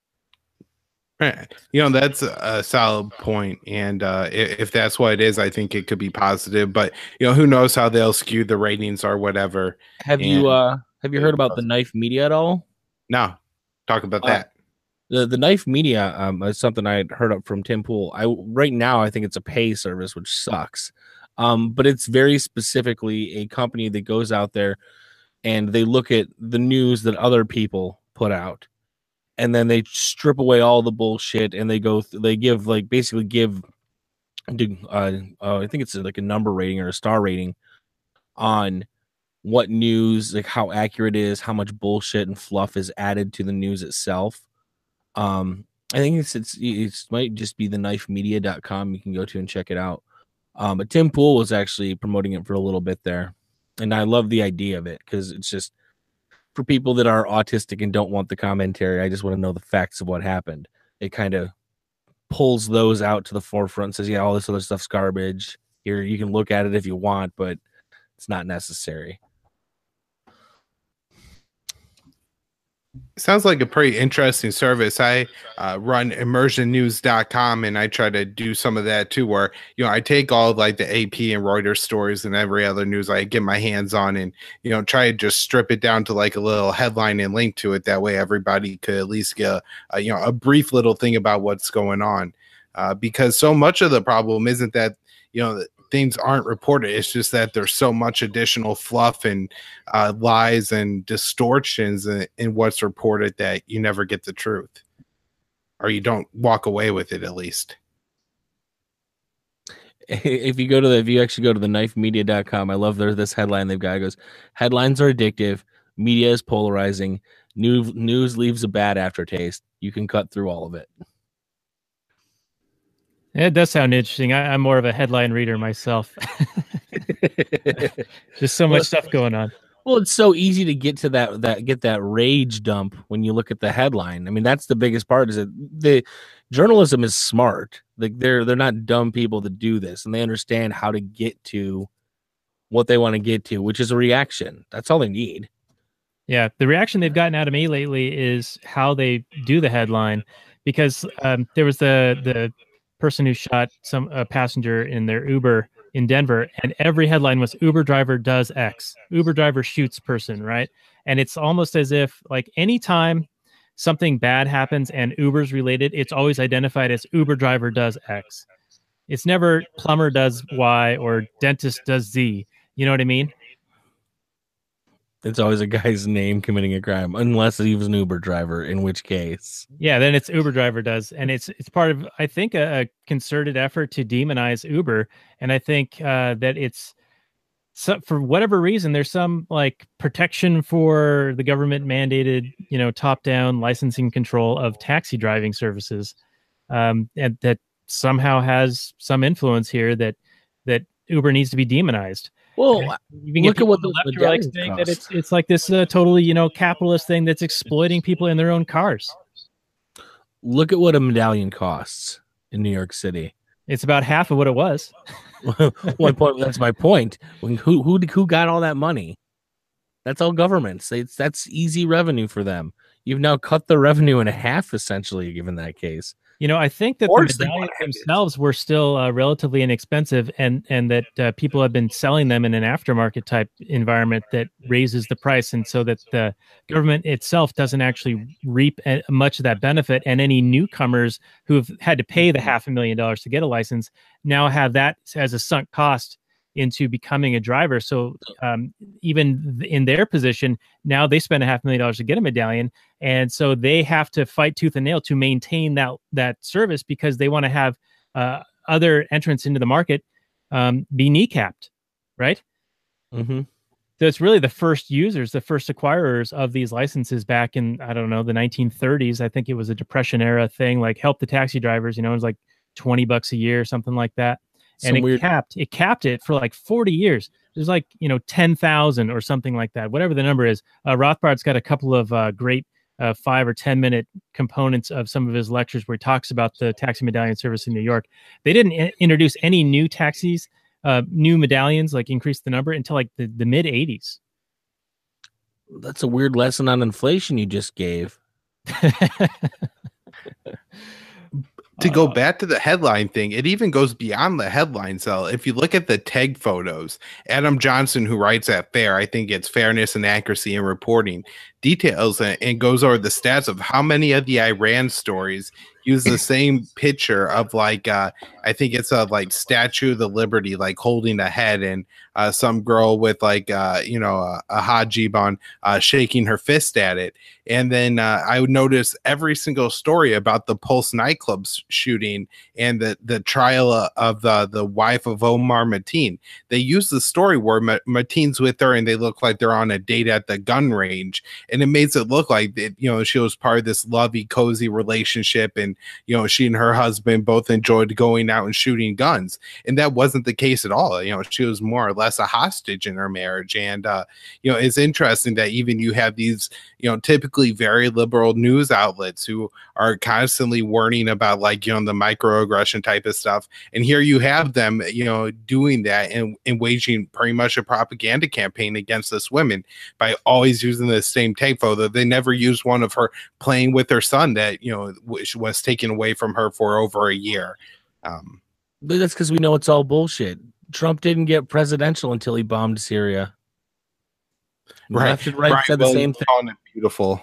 Right. That's a solid point. And if that's what it is, I think it could be positive. But, who knows how they'll skew the ratings or whatever. Have you heard about the Knife Media at all? No. Talk about that. The Knife Media is something I had heard up from Tim Pool. Right now, I think it's a pay service, which sucks. But it's very specifically a company that goes out there and they look at the news that other people put out and then they strip away all the bullshit, and they give like basically give I think it's like a number rating or a star rating on what news, like how accurate it is, how much bullshit and fluff is added to the news itself. I think it might just be the knifemedia.com you can go to and check it out. But Tim Pool was actually promoting it for a little bit there. And I love the idea of it because it's just for people that are autistic and don't want the commentary. I just want to know the facts of what happened. It kind of pulls those out to the forefront and says, yeah, all this other stuff's garbage. Here, you can look at it if you want, but it's not necessary. Sounds like a pretty interesting service. I run immersionnews.com, and I try to do some of that too, where, you know, I take all like the AP and Reuters stories and every other news I get my hands on, and, you know, try to just strip it down to like a little headline and link to it. That way everybody could at least get a brief little thing about what's going on, because so much of the problem isn't that, you know, things aren't reported. It's just that there's so much additional fluff and lies and distortions in what's reported that you never get the truth, or you don't walk away with it, at least. If you actually go to the knifemedia.com, I love this headline they've got. It goes, headlines are addictive, media is polarizing, news leaves a bad aftertaste. You can cut through all of it. It does sound interesting. I'm more of a headline reader myself. Just so much stuff going on. Well, it's so easy to get to that rage dump when you look at the headline. I mean, that's the biggest part, is that the journalism is smart. Like they're not dumb people that do this, and they understand how to get to what they want to get to, which is a reaction. That's all they need. Yeah, the reaction they've gotten out of me lately is how they do the headline, because there was the person who shot a passenger in their Uber in Denver, and every headline was Uber driver does X, Uber driver shoots person, right? And it's almost as if like anytime something bad happens and Uber's related, it's always identified as Uber driver does X. It's never plumber does Y or dentist does Z. You know what I mean? It's always a guy's name committing a crime, unless he was an Uber driver, in which case. Yeah, then it's Uber driver does. And it's part of, I think, a concerted effort to demonize Uber. And I think that it's, for whatever reason, there's some like protection for the government mandated, you know, top-down licensing control of taxi driving services. And that somehow has some influence here that Uber needs to be demonized. Well, look at what the left are like saying that it's like this totally, you know, capitalist thing that's exploiting people in their own cars. Look at what a medallion costs in New York City. It's about half of what it was. That's my point. Who got all that money? That's all governments. That's easy revenue for them. You've now cut the revenue in half, essentially, given that case. You know, I think that the medallions themselves were still relatively inexpensive, and that people have been selling them in an aftermarket type environment that raises the price, and so that the government itself doesn't actually reap much of that benefit. And any newcomers who have had to pay the $500,000 to get a license now have that as a sunk cost into becoming a driver. So even in their position, now they spend $500,000 to get a medallion. And so they have to fight tooth and nail to maintain that service, because they want to have other entrants into the market be kneecapped, right? Mm-hmm. So it's really the first users, the first acquirers of these licenses back in, I don't know, the 1930s. I think it was a Depression era thing, like help the taxi drivers, you know, it was like $20 a year, something like that. And it capped it for like 40 years. There's like, you know, 10,000 or something like that, whatever the number is. Rothbard's got a couple of great 5 or 10 minute components of some of his lectures where he talks about the taxi medallion service in New York. They didn't introduce any new taxis, new medallions, like increase the number, until like the mid 80s. That's a weird lesson on inflation you just gave. To go back to the headline thing, it even goes beyond the headline cell. If you look at the tag photos, Adam Johnson, who writes at FAIR, I think it's Fairness and Accuracy in Reporting, details and goes over the stats of how many of the Iran stories use the same picture of like I think it's a like Statue of the Liberty, like holding a head, and some girl with like a hajib on shaking her fist at it. And then I would notice every single story about the Pulse nightclub shooting and the trial of the wife of Omar Mateen. They use the story where Mateen's with her and they look like they're on a date at the gun range, and it makes it look like that, she was part of this lovey cozy relationship, and she and her husband both enjoyed going out and shooting guns, and that wasn't the case at all. She was more or less a hostage in her marriage. And it's interesting that even you have these typically very liberal news outlets who are constantly warning about like the microaggression type of stuff, and here you have them doing that and waging pretty much a propaganda campaign against this woman by always using the same tape photo. They never used one of her playing with her son that was taken away from her for over a year. But that's because we know it's all bullshit. Trump didn't get presidential until he bombed Syria. Right. Left and right said the same thing. Beautiful.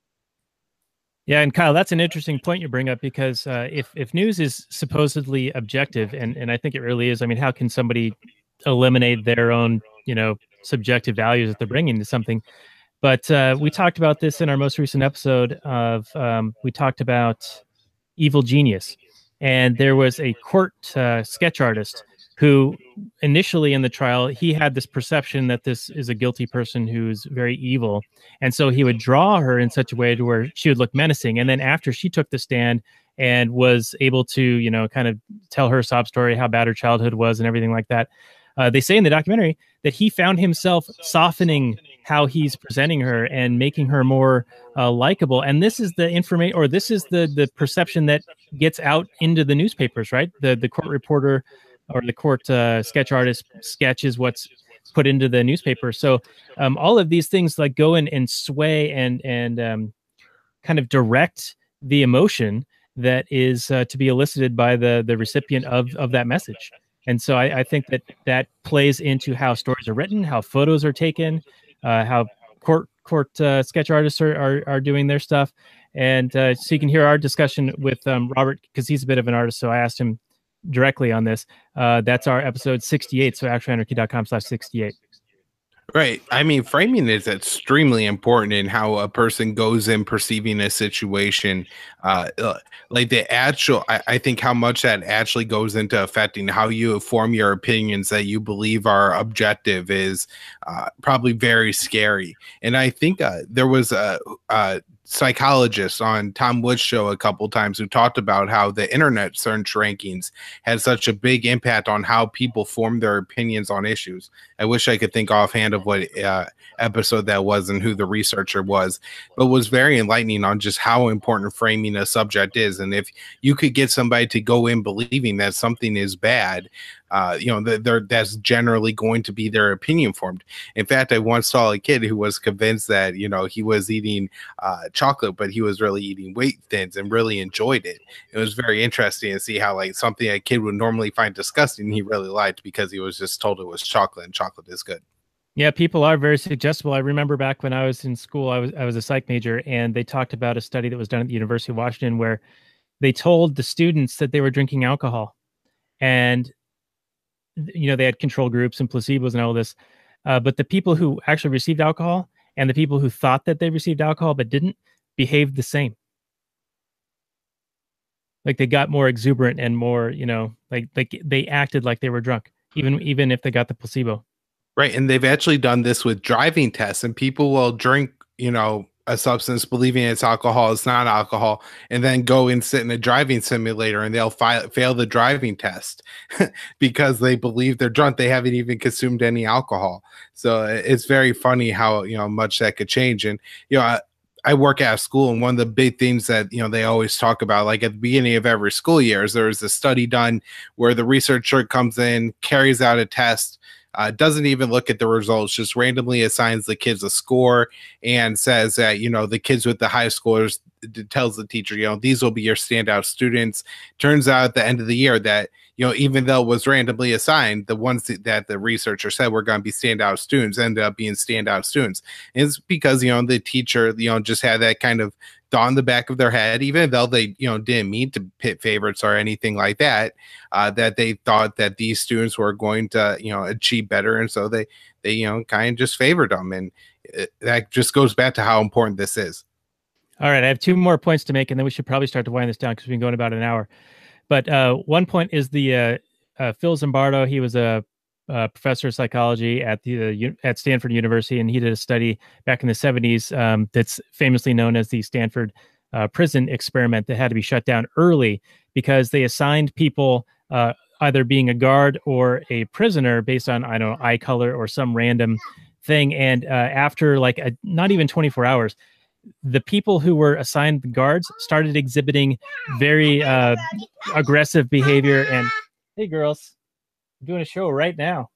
Yeah, and Kyle, that's an interesting point you bring up, because if news is supposedly objective, and I think it really is. I mean, how can somebody eliminate their own subjective values that they're bringing to something? But we talked about this in our most recent episode of we talked about Evil Genius, and there was a court sketch artist who initially in the trial, he had this perception that this is a guilty person who's very evil. And so he would draw her in such a way to where she would look menacing. And then after she took the stand and was able to, kind of tell her sob story, how bad her childhood was and everything like that, they say in the documentary that he found himself softening how he's presenting her and making her more likable. And this is the information, or this is the perception that gets out into the newspapers, right? The court reporter or the court sketch artist sketches what's put into the newspaper. So all of these things like go in and sway and kind of direct the emotion that is to be elicited by the recipient of that message. And so I think that plays into how stories are written, how photos are taken, how court sketch artists are doing their stuff. And so you can hear our discussion with Robert, because he's a bit of an artist. So I asked him directly on this. That's our episode 68. So actuallyAnarchy.com/68. Right. I mean, framing is extremely important in how a person goes in perceiving a situation. Like the actual, I think how much that actually goes into affecting how you form your opinions that you believe are objective is probably very scary. And I think there was a psychologist on Tom Wood's show a couple times who talked about how the internet search rankings had such a big impact on how people form their opinions on issues. I wish I could think offhand of what episode that was and who the researcher was, but was very enlightening on just how important framing a subject is. And if you could get somebody to go in believing that something is bad, that's generally going to be their opinion formed. In fact, I once saw a kid who was convinced that he was eating chocolate, but he was really eating Wheat Thins and really enjoyed it. It was very interesting to see how like something a kid would normally find disgusting, he really liked because he was just told it was chocolate, and chocolate is good. Yeah, people are very suggestible. I remember back when I was in school, I was a psych major, and they talked about a study that was done at the University of Washington where they told the students that they were drinking alcohol, and they had control groups and placebos and all this. But the people who actually received alcohol and the people who thought that they received alcohol but didn't behaved the same. Like they got more exuberant and more, like they acted like they were drunk, even if they got the placebo. Right. And they've actually done this with driving tests, and people will drink, a substance believing it's alcohol, it's not alcohol, and then go and sit in a driving simulator and they'll fail the driving test because they believe they're drunk. They haven't even consumed any alcohol. So it's very funny how, much that could change. And, I work at a school, and one of the big things that, they always talk about, like at the beginning of every school year, is there's a study done where the researcher comes in, carries out a test, doesn't even look at the results, just randomly assigns the kids a score and says that, the kids with the high scores, tells the teacher, these will be your standout students. Turns out at the end of the year that, even though it was randomly assigned, the ones that the researcher said were going to be standout students ended up being standout students. And it's because, the teacher, just had that kind of thought in the back of their head, even though they, didn't mean to pit favorites or anything like that, that they thought that these students were going to, achieve better. And so they kind of just favored them. And that just goes back to how important this is. All right. I have 2 more points to make, and then we should probably start to wind this down because we've been going about an hour. But one point is the Phil Zimbardo. He was a professor of psychology at Stanford University, and he did a study back in the 70s that's famously known as the Stanford prison experiment that had to be shut down early because they assigned people either being a guard or a prisoner based on, I don't know, eye color or some random thing. And after not even 24 hours, the people who were assigned the guards started exhibiting very aggressive behavior. And hey, girls, I'm doing a show right now.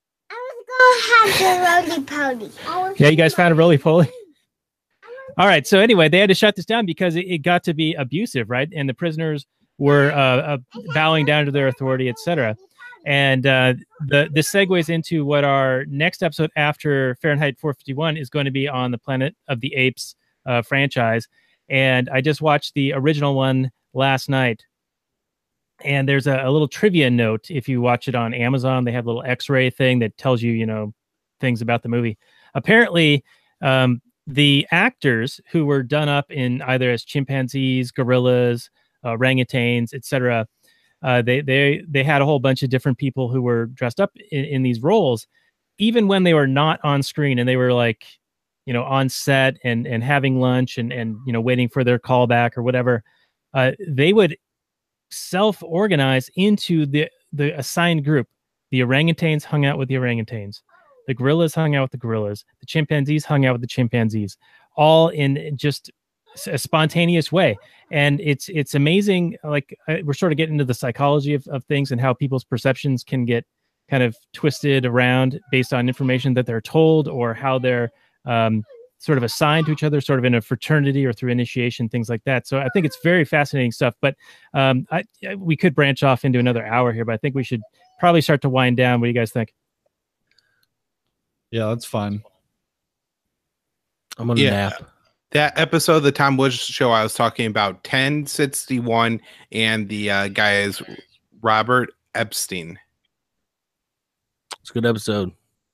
I was gonna have the roly-poly. Yeah, you guys found a roly-poly? All right. So anyway, they had to shut this down because it got to be abusive, right? And the prisoners were bowing down to their authority, etc. And this segues into what our next episode after Fahrenheit 451 is going to be on the Planet of the Apes franchise. And I just watched the original one last night. And there's a little trivia note. If you watch it on Amazon, they have a little X-ray thing that tells you, things about the movie. Apparently, the actors who were done up in either as chimpanzees, gorillas, orangutans, etc., they had a whole bunch of different people who were dressed up in these roles, even when they were not on screen and they were on set and having lunch and waiting for their callback or whatever. They would self-organize into the assigned group. The orangutans hung out with the orangutans. The gorillas hung out with the gorillas. The chimpanzees hung out with the chimpanzees, all in just a spontaneous way. And it's amazing. We're sort of getting into the psychology of things and how people's perceptions can get kind of twisted around based on information that they're told or how they're sort of assigned to each other, sort of in a fraternity or through initiation, things like that. So I think it's very fascinating stuff. But we could branch off into another hour here, but I think we should probably start to wind down. What do you guys think? Yeah, that's fine. I'm gonna nap. That episode of the Tom Woods Show I was talking about, 1061, and the guy is Robert Epstein. It's a good episode.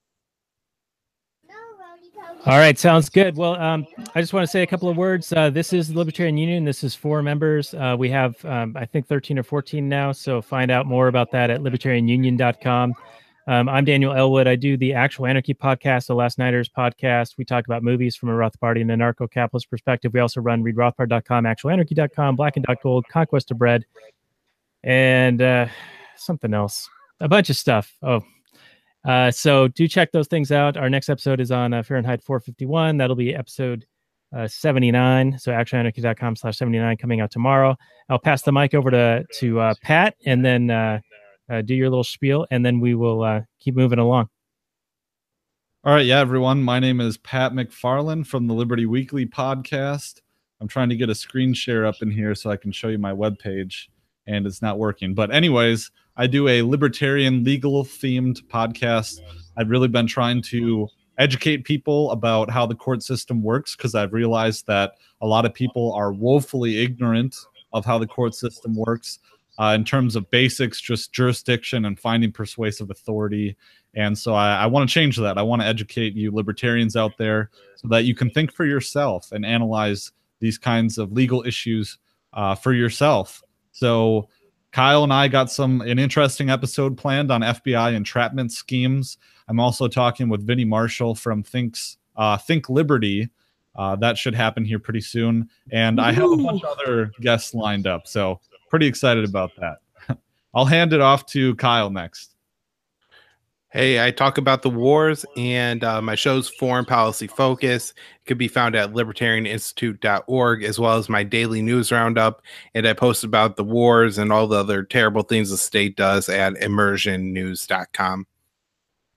All right, sounds good. Well, I just want to say a couple of words. This is the Libertarian Union. This is 4 members. We have, I think, 13 or 14 now. So find out more about that at libertarianunion.com. I'm Daniel Elwood. I do the Actual Anarchy podcast, the Last Nighters podcast. We talk about movies from a Rothbardian and anarcho-capitalist perspective. We also run readrothbard.com, actualanarchy.com, Black and Gold, Conquest of Bread, and something else. A bunch of stuff. So do check those things out. Our next episode is on Fahrenheit 451. That'll be episode 79. So actualanarchy.com/79 coming out tomorrow. I'll pass the mic over to Pat, and then do your little spiel, and then we will keep moving along. All right. Yeah, everyone. My name is Pat McFarland from the Liberty Weekly podcast. I'm trying to get a screen share up in here so I can show you my webpage, and it's not working. But anyways, I do a libertarian legal themed podcast. I've really been trying to educate people about how the court system works because I've realized that a lot of people are woefully ignorant of how the court system works in terms of basics, just jurisdiction and finding persuasive authority. And so I want to change that. I want to educate you libertarians out there so that you can think for yourself and analyze these kinds of legal issues for yourself. So Kyle and I got an interesting episode planned on FBI entrapment schemes. I'm also talking with Vinnie Marshall from Think Liberty. That should happen here pretty soon. And I have a bunch of other guests lined up. So pretty excited about that. I'll hand it off to Kyle next. Hey, I talk about the wars, and my show's Foreign Policy Focus. It could be found at libertarianinstitute.org, as well as my daily news roundup. And I post about the wars and all the other terrible things the state does at immersionnews.com.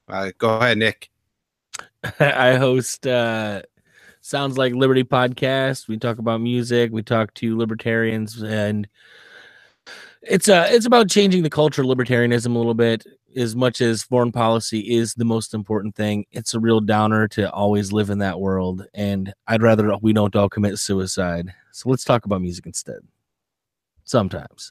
Go ahead, Nick. I host Sounds Like Liberty podcast. We talk about music. We talk to libertarians, and it's about changing the culture of libertarianism a little bit. As much as foreign policy is the most important thing, it's a real downer to always live in that world. And I'd rather we don't all commit suicide. So let's talk about music instead. Sometimes.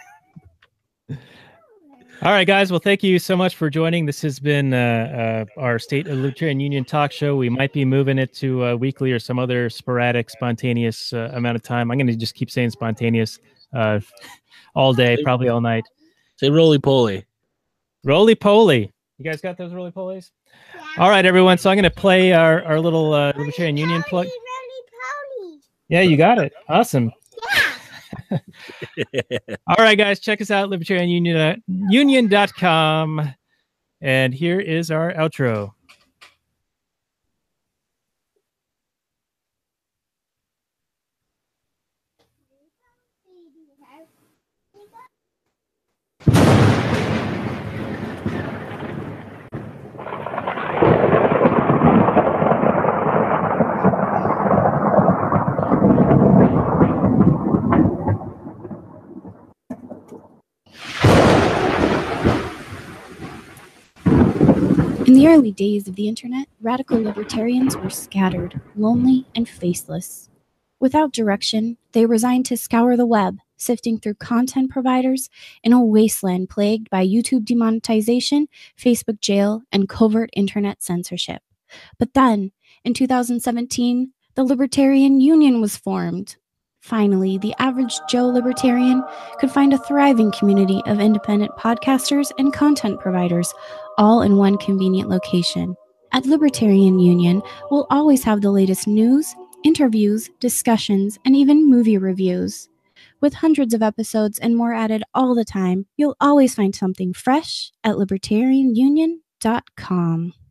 All right, guys. Well, thank you so much for joining. This has been our State of the Libertarian Union talk show. We might be moving it to weekly or some other sporadic, spontaneous amount of time. I'm going to just keep saying spontaneous all day, probably all night. Say roly-poly. Roly-poly. You guys got those roly-polies? Yeah. All right, everyone. So I'm going to play our little Libertarian Union plug. Roly-poly. Yeah, you got it. Awesome. Yeah. All right, guys, check us out, libertarianunion.com. And here is our outro. In the early days of the internet, radical libertarians were scattered, lonely, and faceless. Without direction, they resigned to scour the web, sifting through content providers in a wasteland plagued by YouTube demonetization, Facebook jail, and covert internet censorship. But then, in 2017, the Libertarian Union was formed. Finally, the average Joe libertarian could find a thriving community of independent podcasters and content providers, all in one convenient location. At Libertarian Union, we'll always have the latest news, interviews, discussions, and even movie reviews. With hundreds of episodes and more added all the time, you'll always find something fresh at libertarianunion.com.